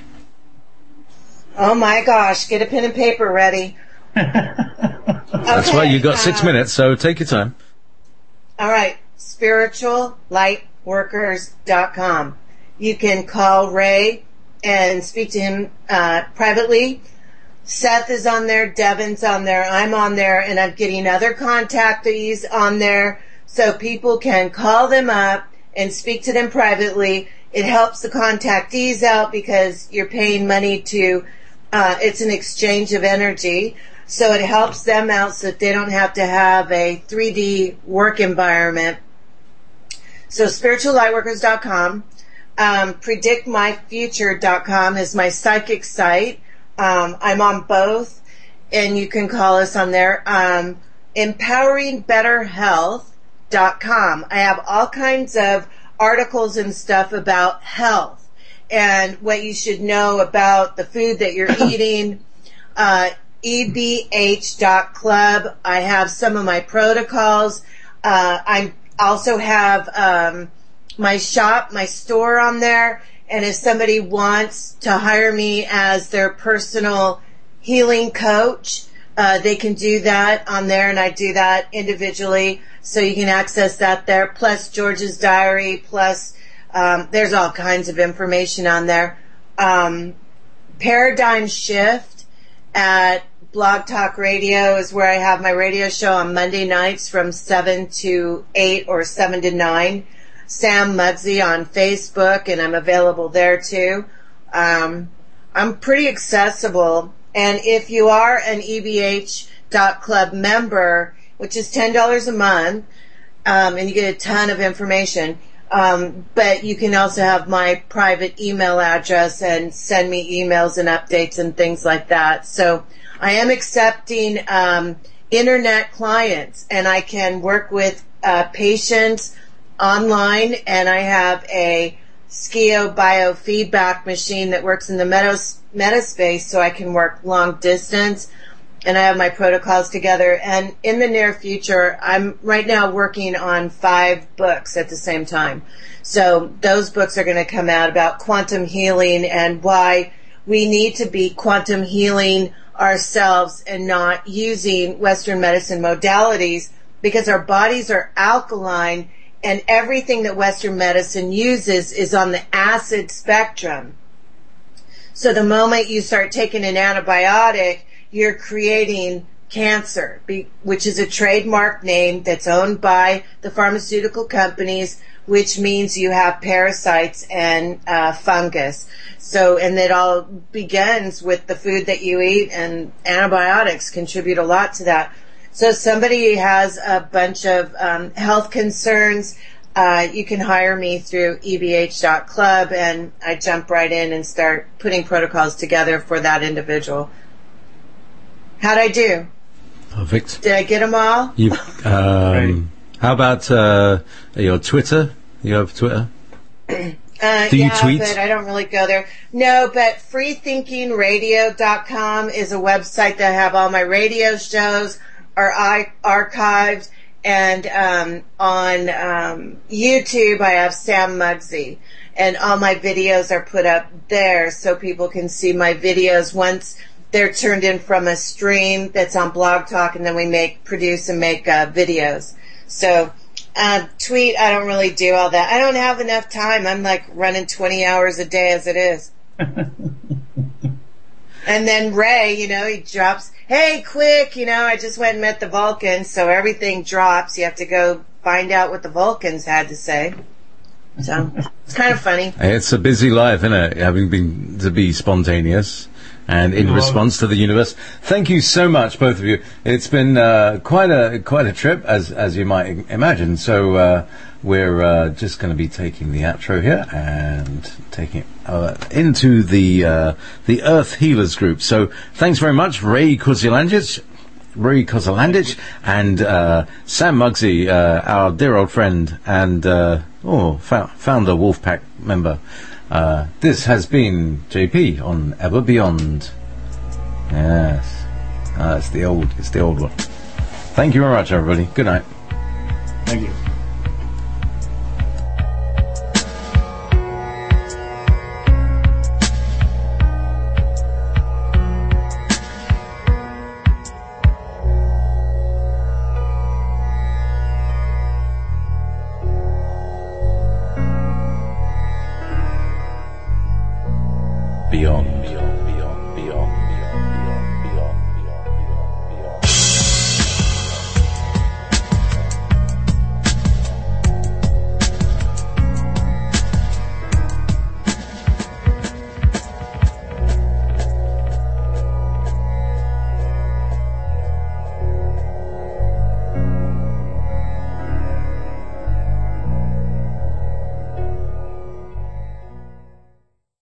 Oh my gosh! Get a pen and paper ready. That's Okay, why you got six uh, minutes, so take your time. All right. spiritual light workers dot com. You can call Ray and speak to him uh, privately. Seth is on there, Devin's on there, I'm on there, and I'm getting other contactees on there so people can call them up and speak to them privately. It helps the contactees out because you're paying money to, uh, it's an exchange of energy. So it helps them out so that they don't have to have a three D work environment. So spiritual light workers dot com. Um, predict my future dot com is my psychic site. Um, I'm on both, and you can call us on there. Um, empowering better health dot com. I have all kinds of articles and stuff about health and what you should know about the food that you're eating. Uh, E B H dot club. I have some of my protocols. Uh, I also have um, my shop, my store on there. And if somebody wants to hire me as their personal healing coach, uh, they can do that on there, and I do that individually. So you can access that there, plus George's Diary, plus um, there's all kinds of information on there. Um, Paradigm Shift at Blog Talk Radio is where I have my radio show on Monday nights from seven to eight or seven to nine. Sam Muggsy on Facebook, and I'm available there too. Um, I'm pretty accessible, and if you are an E B H dot club member, which is ten dollars a month, um, and you get a ton of information, um, but you can also have my private email address and send me emails and updates and things like that. So I am accepting um, internet clients, and I can work with uh, patients online, and I have a Skio biofeedback machine that works in the meta, meta space, so I can work long distance, and I have my protocols together. And in the near future, I'm right now working on five books at the same time. So those books are going to come out about quantum healing and why we need to be quantum healing ourselves and not using Western medicine modalities, because our bodies are alkaline, and everything that Western medicine uses is on the acid spectrum. So the moment you start taking an antibiotic, you're creating cancer, which is a trademark name that's owned by the pharmaceutical companies, which means you have parasites and uh, fungus. So, and it all begins with the food that you eat, and antibiotics contribute a lot to that. So if somebody has a bunch of um, health concerns, uh, you can hire me through E B H dot club, and I jump right in and start putting protocols together for that individual. How'd I do? Perfect. Did I get them all? You, um, how about uh, your Twitter? You have Twitter? Uh, Do you yeah, tweet? but I don't really go there. No, but free thinking radio dot com is a website that I have all my radio shows are I- archived, and um, on um, YouTube I have Sam Muggsy, and all my videos are put up there so people can see my videos once they're turned in from a stream that's on Blog Talk, and then we make produce and make uh, videos. So uh, tweet, I don't really do all that. I don't have enough time. I'm like running twenty hours a day as it is. And then Ray, you know, he drops, hey, quick, you know, I just went and met the Vulcans, so everything drops. You have to go find out what the Vulcans had to say. So, it's kind of funny. It's a busy life, isn't it? Having been to be spontaneous and in response to the universe. Thank you so much, both of you. It's been uh, quite a quite a trip, as as you might imagine. So uh, we're uh, just going to be taking the outro here and taking it uh, into the uh, the Earth Healers group. So thanks very much, Ray Kozilandic, Ray Kozilandic, and uh, Sam Muggsy, uh, our dear old friend and uh, oh fa- founder Wolfpack member. Uh, this has been J P on Ever Beyond. Yes, ah, it's the old, it's the old one. Thank you very much, everybody. Good night. Thank you. beyond.